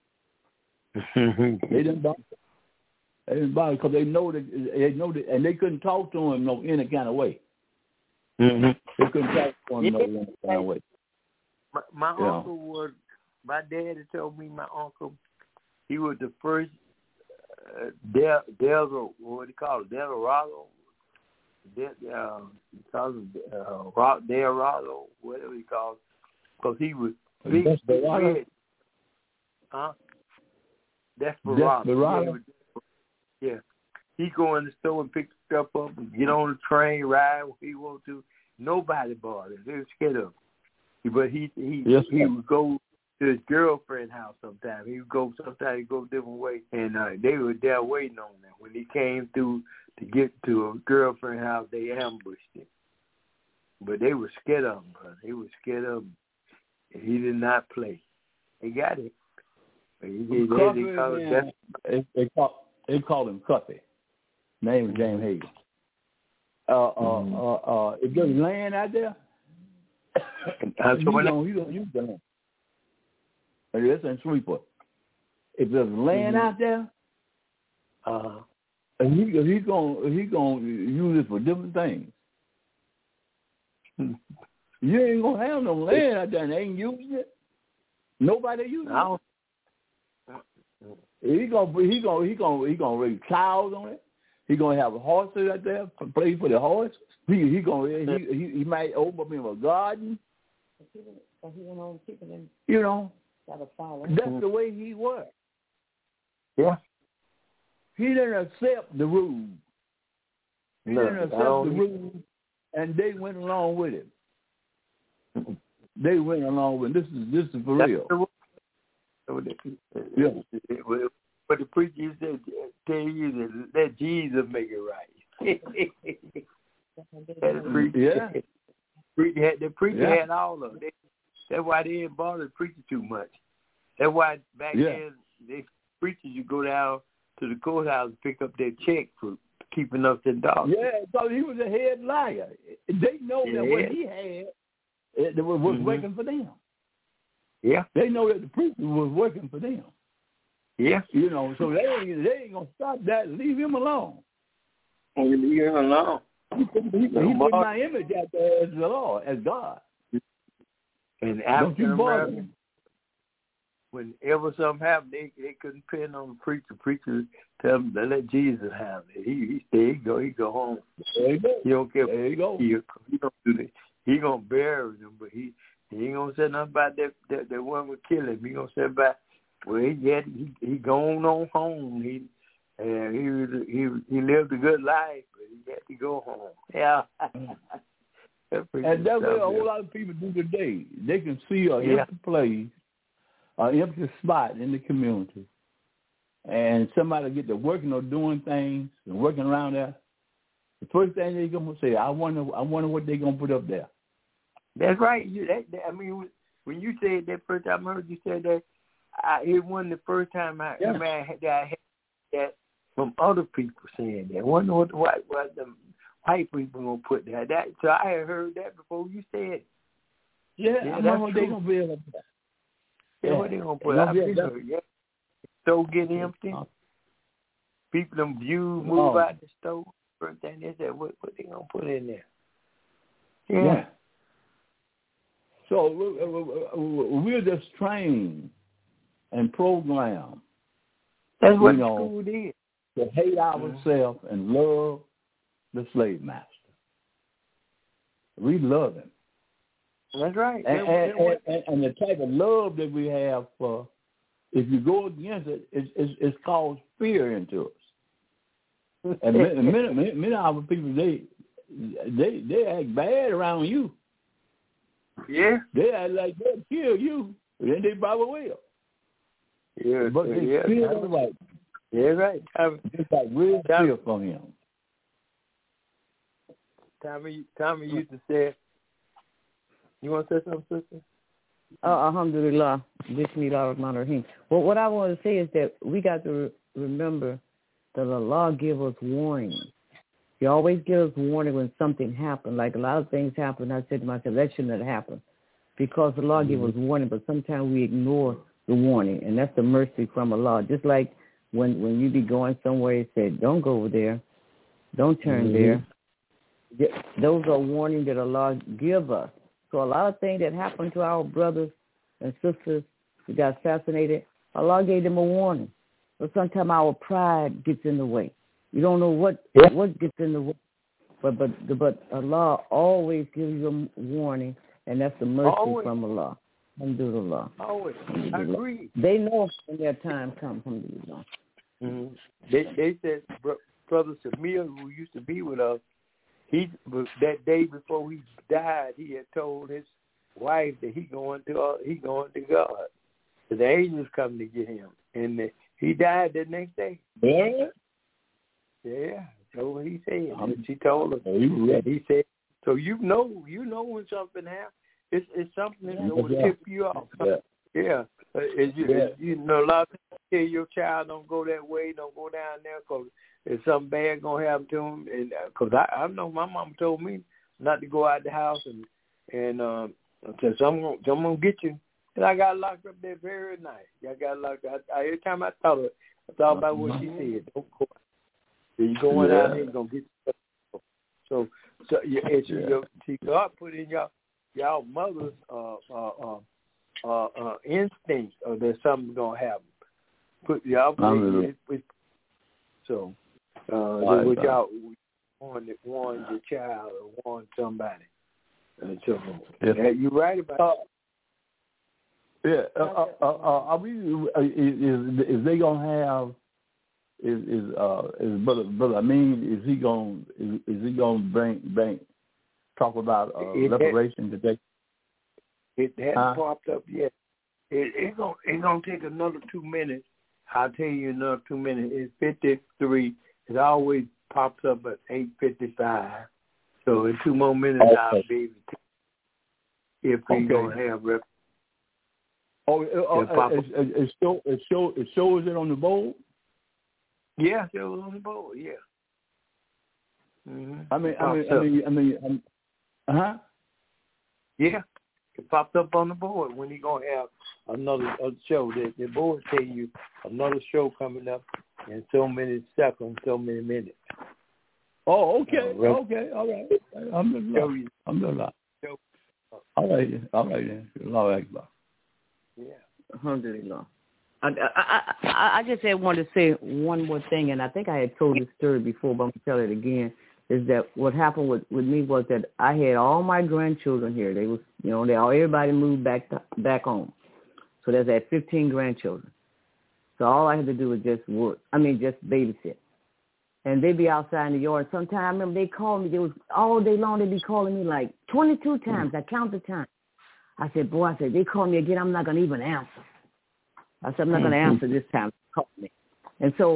they didn't bother. They didn't bother because they know that they know that, and they couldn't talk to him no any kind of way. Mm-hmm. They couldn't talk to him no any kind of way. My, my yeah. uncle was. My dad had told me my uncle, he was the first uh, Del, Del, what do you call it, Delorado? Del, uh, he calls it uh, Delorado, whatever he calls it, because he was big, red. Huh? Desperado. Desperado. Yeah, yeah. He go in the store and pick stuff up and get on the train, ride where he want to. Nobody bothered him. They were scared of him. But he he yes, he would go to his girlfriend's house sometimes. He would go, sometimes he'd go different ways. And uh, they were there waiting on him. When he came through to get to a girlfriend's house, they ambushed him. But they were scared of him, brother. They were scared of him. And he did not play. He got it. But he did that. They called him they, they, call, they called him Cuffy. Name was James Hayden. Uh, mm-hmm. uh, uh, uh, if there's land out there, That's you don't, you don't use the land. That's in Shreveport. If there's land mm-hmm. out there, uh, and he he's gonna he's gonna use it for different things. You ain't gonna have no land out there and they ain't using it. Nobody uses it. He gonna he gonna he gonna he gonna raise cows on it. He gonna have horses out there to play for the horses. He he gonna he he, he might open up him a garden. You know, that's the way he was. Yeah. He didn't accept the rules. He no, didn't accept the rules, and they went along with it. They went along with it. This is this is for that's real. The, yeah. But the preacher said, tell you that let Jesus make it right. the preacher, yeah. Preacher had, the preacher yeah. had all of it. That's why they didn't bother the preacher too much. That's why back yeah. then, they preachers, you go down to the courthouse and pick up their check for keeping up the dog. Yeah, so he was a head liar. They know yeah. that what he had it was, was mm-hmm. working for them. Yeah. They know that the preacher was working for them. Yeah. You know, so they ain't, they ain't going to stop that. Leave him alone. Leave him alone. He, he, he put my image out there as the Lord, as God. And African Americans, whenever something happened, they, they couldn't pin on the preacher. Preachers tell them to let Jesus have it. He he stay, he go, he go home. There you go. He don't care. There you go. He, he don't do that. He gonna bury them, but he he ain't gonna say nothing about that. That, that one would kill him. He gonna say about well, he had he he gone on home. He and he was he he lived a good life, but he had to go home. Yeah. And that's what a whole lot of people do today. They can see a yeah. empty place, an empty spot in the the first thing they're gonna say, I wonder, I wonder what they're gonna put up there. That's right. You, that, that, I mean, when you said that first time I heard you say that, I, it wasn't the first time I, Yeah. I, mean, I, had, I had that from other people saying that. I wonder what, what, what the white people gonna put that. That so I had heard that before you said it. Yeah, Yeah, I that's wonder what they're true. gonna be able to. Yeah, Yeah, what they gonna put? They're I gonna be- figured, yeah. Store get empty. Uh, People them views move Oh. out the store. First thing they said, what what they gonna put in there? Yeah. Yeah. So we- we- we're just trained and programmed That's what You the know, school did. to hate Mhm. ourselves and love the slave master. We love him. That's right. And, That- and, that what- and, and the type of love that we have for, if you go against it, it's, it's, it's caused fear into us. And many, many, many, many of our people, they, they, they act bad around you. yeah. They act like they'll kill you, and then they probably will. Yeah. But they yeah. feel Tommy- like Yeah, right. Tommy, it's like real Tommy- fear from him. Tommy, Tommy used to say, you want to say something, sister? Uh, alhamdulillah. Bismillah ar-Rahman ar-Rahim. Well, what I want to say is that we got to re- remember that Allah give us warnings. He always gives us warning when something happens. Like a lot of things happen. I said to myself, that shouldn't have happened. Because Allah mm-hmm. gives us warning, but sometimes we ignore the warning. And that's the mercy from Allah. Just like when, when you be going somewhere, He said, don't go over there. Don't turn mm-hmm. there. Those are warnings that Allah give us. So a lot of things that happened to our brothers and sisters who got assassinated, Allah gave them a warning. But sometimes our pride gets in the way. You don't know what yeah. what gets in the way. But but but Allah always gives you a warning, and that's the mercy always. From Allah. Alhamdulillah. Always. Alhamdulillah. I agree. They know when their time comes. Alhamdulillah. Mm-hmm. They they said bro, brother Samir, who used to be with us, he that day before he died, he had told his wife that he going to uh, he going to God. So the angels come to get him, and the, he died the next day. Yeah. Yeah. So he said. Um, she told him. That he said. So you know, you know when something happens. It's it's something that will yeah. tip you off. Yeah. Yeah. As you, yeah. As you know, a lot of people tell your child don't go that way, don't go down there, because if something bad gonna happen to him. And because I, I know my mom told me not to go out the house and and um, said I'm gonna, I'm gonna get you. And I got locked up there very night. I got locked up. I, every time I thought of, I thought about what she said. Don't go. You going yeah. out there, you're gonna get you. So so you, it's yeah. your, see, God put in y'all y'all mother's uh uh uh uh, uh instinct, or there's something gonna happen. Put y'all put it, it, so uh right, with y'all warn warn your child or warn somebody. And so yeah. you right about uh, yeah. Uh, uh, uh, are we? Is, is they gonna have? Is is uh is brother brother I mean is he gonna is, is he gonna bring bring talk about uh, it, liberation it, today? It hasn't huh? popped up yet. It it's gonna it's gonna take another two minutes. I'll tell you another two minutes. It's fifty three. It always pops up at eight fifty five. So in two more minutes okay. I'll be able to if we okay. gonna have rep. Oh, uh, uh, it, it, it show it show it shows it on the board. Yeah, it was on the board. Yeah. Mm-hmm. I mean, I mean, I mean, I mean, um, huh? Yeah, it popped up on the board when he gonna have another uh, show. The, the board tell you another show coming up in so many seconds, so many minutes. Oh, okay, uh, okay, all right. I'm the law. I'm the law. All right, all right then. Allahu Akbar. Yeah. Alhamdulillah. I, I, I, I just had wanted to say one more thing, and I think I had told this story before, but I'm going to tell it again, is that what happened with, with me was that I had all my grandchildren here. They was, you know, they all everybody moved back to, back home. So there's that fifteen grandchildren. So all I had to do was just work. I mean, just babysit. And they'd be outside in the yard. Sometimes I remember they called me. They was all day long. They'd be calling me like twenty-two times. I count the time. I said, boy, I said, they call me again. I'm not going to even answer. I said, I'm not going to answer this time. Call me. And so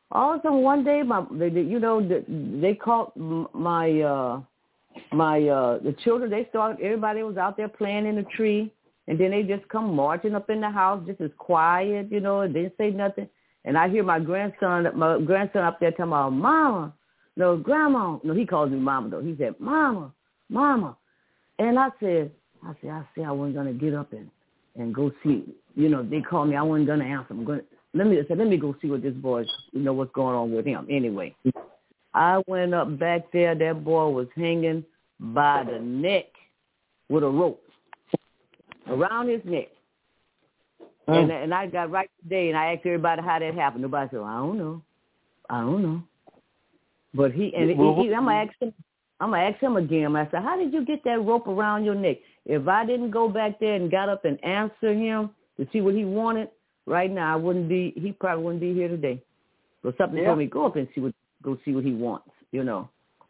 all of a sudden one day, my they, they, you know, they, they called my uh, my uh, the children. They started. Everybody was out there playing in the tree, and then they just come marching up in the house, just as quiet, you know, and didn't say nothing. And I hear my grandson, my grandson up there talking about, Mama, no, Grandma. No, he calls me Mama though. He said, Mama, Mama. And I said, I said, I said I wasn't gonna get up and, and go see. You know, they called me. I wasn't gonna answer. I'm gonna let me I said, let me go see what this boy, you know, what's going on with him. Anyway, I went up back there. That boy was hanging by the neck with a rope around his neck. Mm. And and I got right today, and I asked everybody how that happened. Nobody said, well, I don't know. I don't know. But he and well, he, he, I'm gonna ask him. I'm gonna ask him again. I said, how did you get that rope around your neck? If I didn't go back there and got up and answer him to see what he wanted, right now I wouldn't be. He probably wouldn't be here today. But something yeah. told me go up and see what go see what he wants. You know.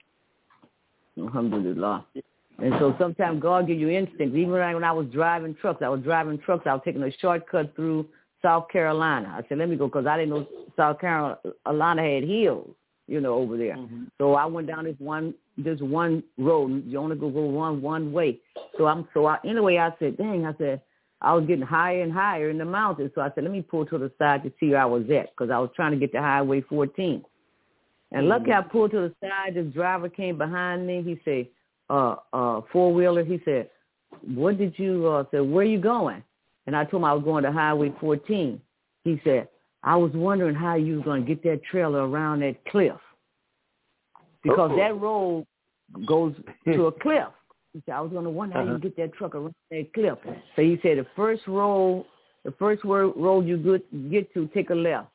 Alhamdulillah. And so sometimes God give you instincts. Even when I, when I was driving trucks, I was driving trucks. I was taking a shortcut through South Carolina. I said, let me go, because I didn't know South Carolina had hills, you know, over there. Mm-hmm. So I went down this one this one road. You only go go one one way. So I'm so I, anyway, I said, dang, I said I was getting higher and higher in the mountains. So I said, let me pull to the side to see where I was at, because I was trying to get to Highway fourteen. And lucky I pulled to the side. This driver came behind me. He said, uh, uh, four-wheeler. He said, what did you, uh, say, where are you going? And I told him I was going to Highway fourteen. He said, I was wondering how you was going to get that trailer around that cliff. Because Uh-oh. that road goes to a cliff. He said, I was going to wonder uh-huh. how you get that truck around that cliff. So he said, the first road, the first road you get, get to, take a left.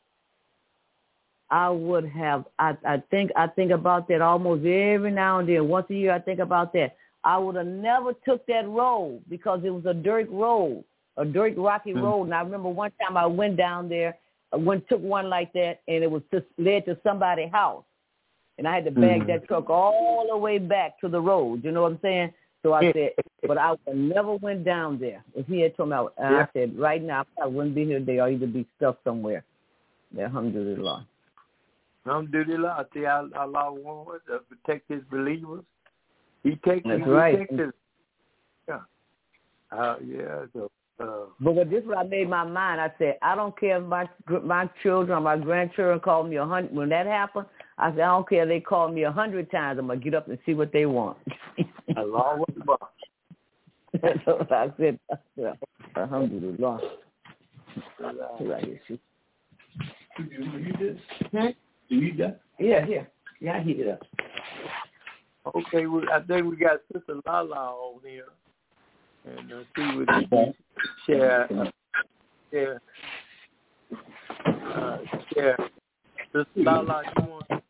I would have, I, I think, I think about that almost every now and then. Once a year, I think about that. I would have never took that road because it was a dirt road, a dirt rocky mm-hmm. road. And I remember one time I went down there, I went took one like that, and it was just led to somebody's house. And I had to bag mm-hmm. that truck all the way back to the road. You know what I'm saying? So I said, but I would never went down there. If he had told me, I, yeah. I said, right now, I wouldn't be here today. I'd either be stuck somewhere. Alhamdulillah. Alhamdulillah, I say Allah wants to protect his believers. He takes That's he right. Takes his, yeah. Uh, yeah. So, uh, but when this is what I made my mind. I said, I don't care if my my children or my grandchildren call me a hundred. When that happened, I said, I don't care if they call me a hundred times. I'm gonna get up and see what they want. Allah Akbar. That's what I said. Alhamdulillah. Right. Did you read this? Hmm? You read that? Yeah, yeah. Yeah, I heat it up. Okay, well, I think we got Sister Lala on here. And uh, see what she share. Uh, share. Uh, share. Sister Lala, you want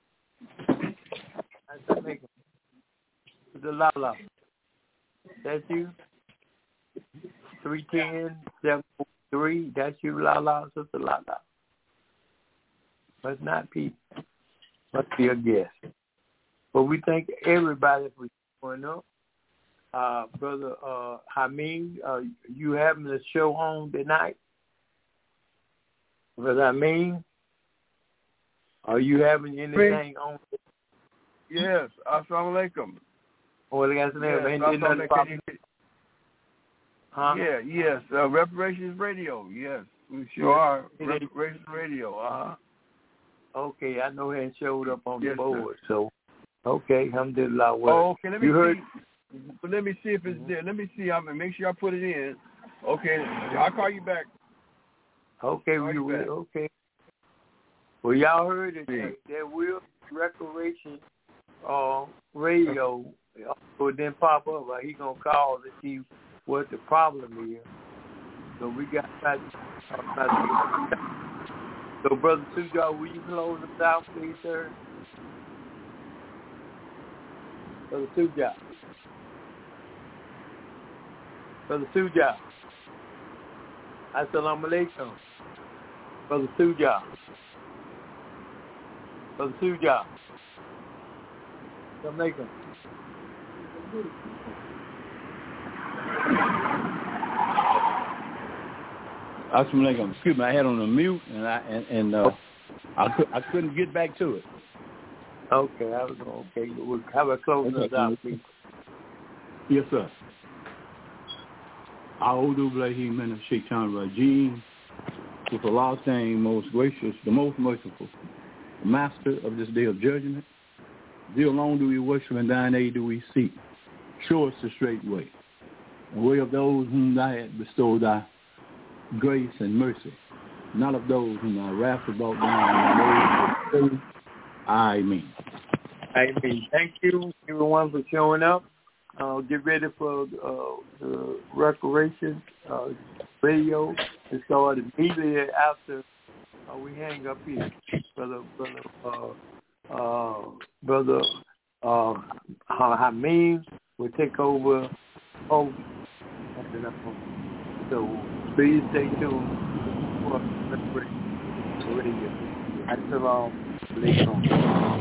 I make Sister Lala. That's you? three ten, seven four three. That's you, Lala, Sister Lala. Must not be. Must be a guest. But we thank everybody for showing up. Uh, Brother uh, Hamid, uh, you having a show on tonight? Brother Hamid, are you having anything on? Yes. Assalamu alaikum. Oh, they got some yes, name. Huh? Yeah, yes. Uh, Reparations Radio, yes. We sure are. Reparations Radio, uh-huh. Okay, I know he showed up on yes, the board, sir. so okay, alhamdulillah. Well, oh, okay, let me you see. Heard... Let me see if it's there. Let me see. I'm gonna make sure I put it in. Okay, I'll call you back. Okay, call we you will. Back. Okay. Well, y'all heard it. Yeah. There will be Recreation uh, Radio will then pop up. Like he gonna call to see what the problem is. So we got that. So, Brother Sujar, will you close us out, please, sir? Brother Sujar. Brother Sujar. Assalamu alaikum. Brother Sujar. Brother Sujar. Assalamu alaikum. Assalamu alaikum. Excuse me, I had on a mute, and I and, and uh, I, could, I couldn't get back to it. Okay, I was okay. We'll have a closing us out, please. Yes, sir. A'udhu billahi minash shaitanir rajim. With Allah's name, most gracious, the most merciful, the master of this day of judgment. Thee alone do we worship, and thine aid do we seek. Show us the straight way, the way of those whom thou hast bestowed thy grace and mercy, not of those whom thou wrath about down. Amen. Amen. Thank you, everyone, for showing up. Uh, get ready for uh, the Recreation uh, radio to start immediately after uh, we hang up here. Brother, brother, uh, uh, brother uh, Hameen will take over. Oh, so please stay tuned for the Recreation radio. Assalamu alaikum.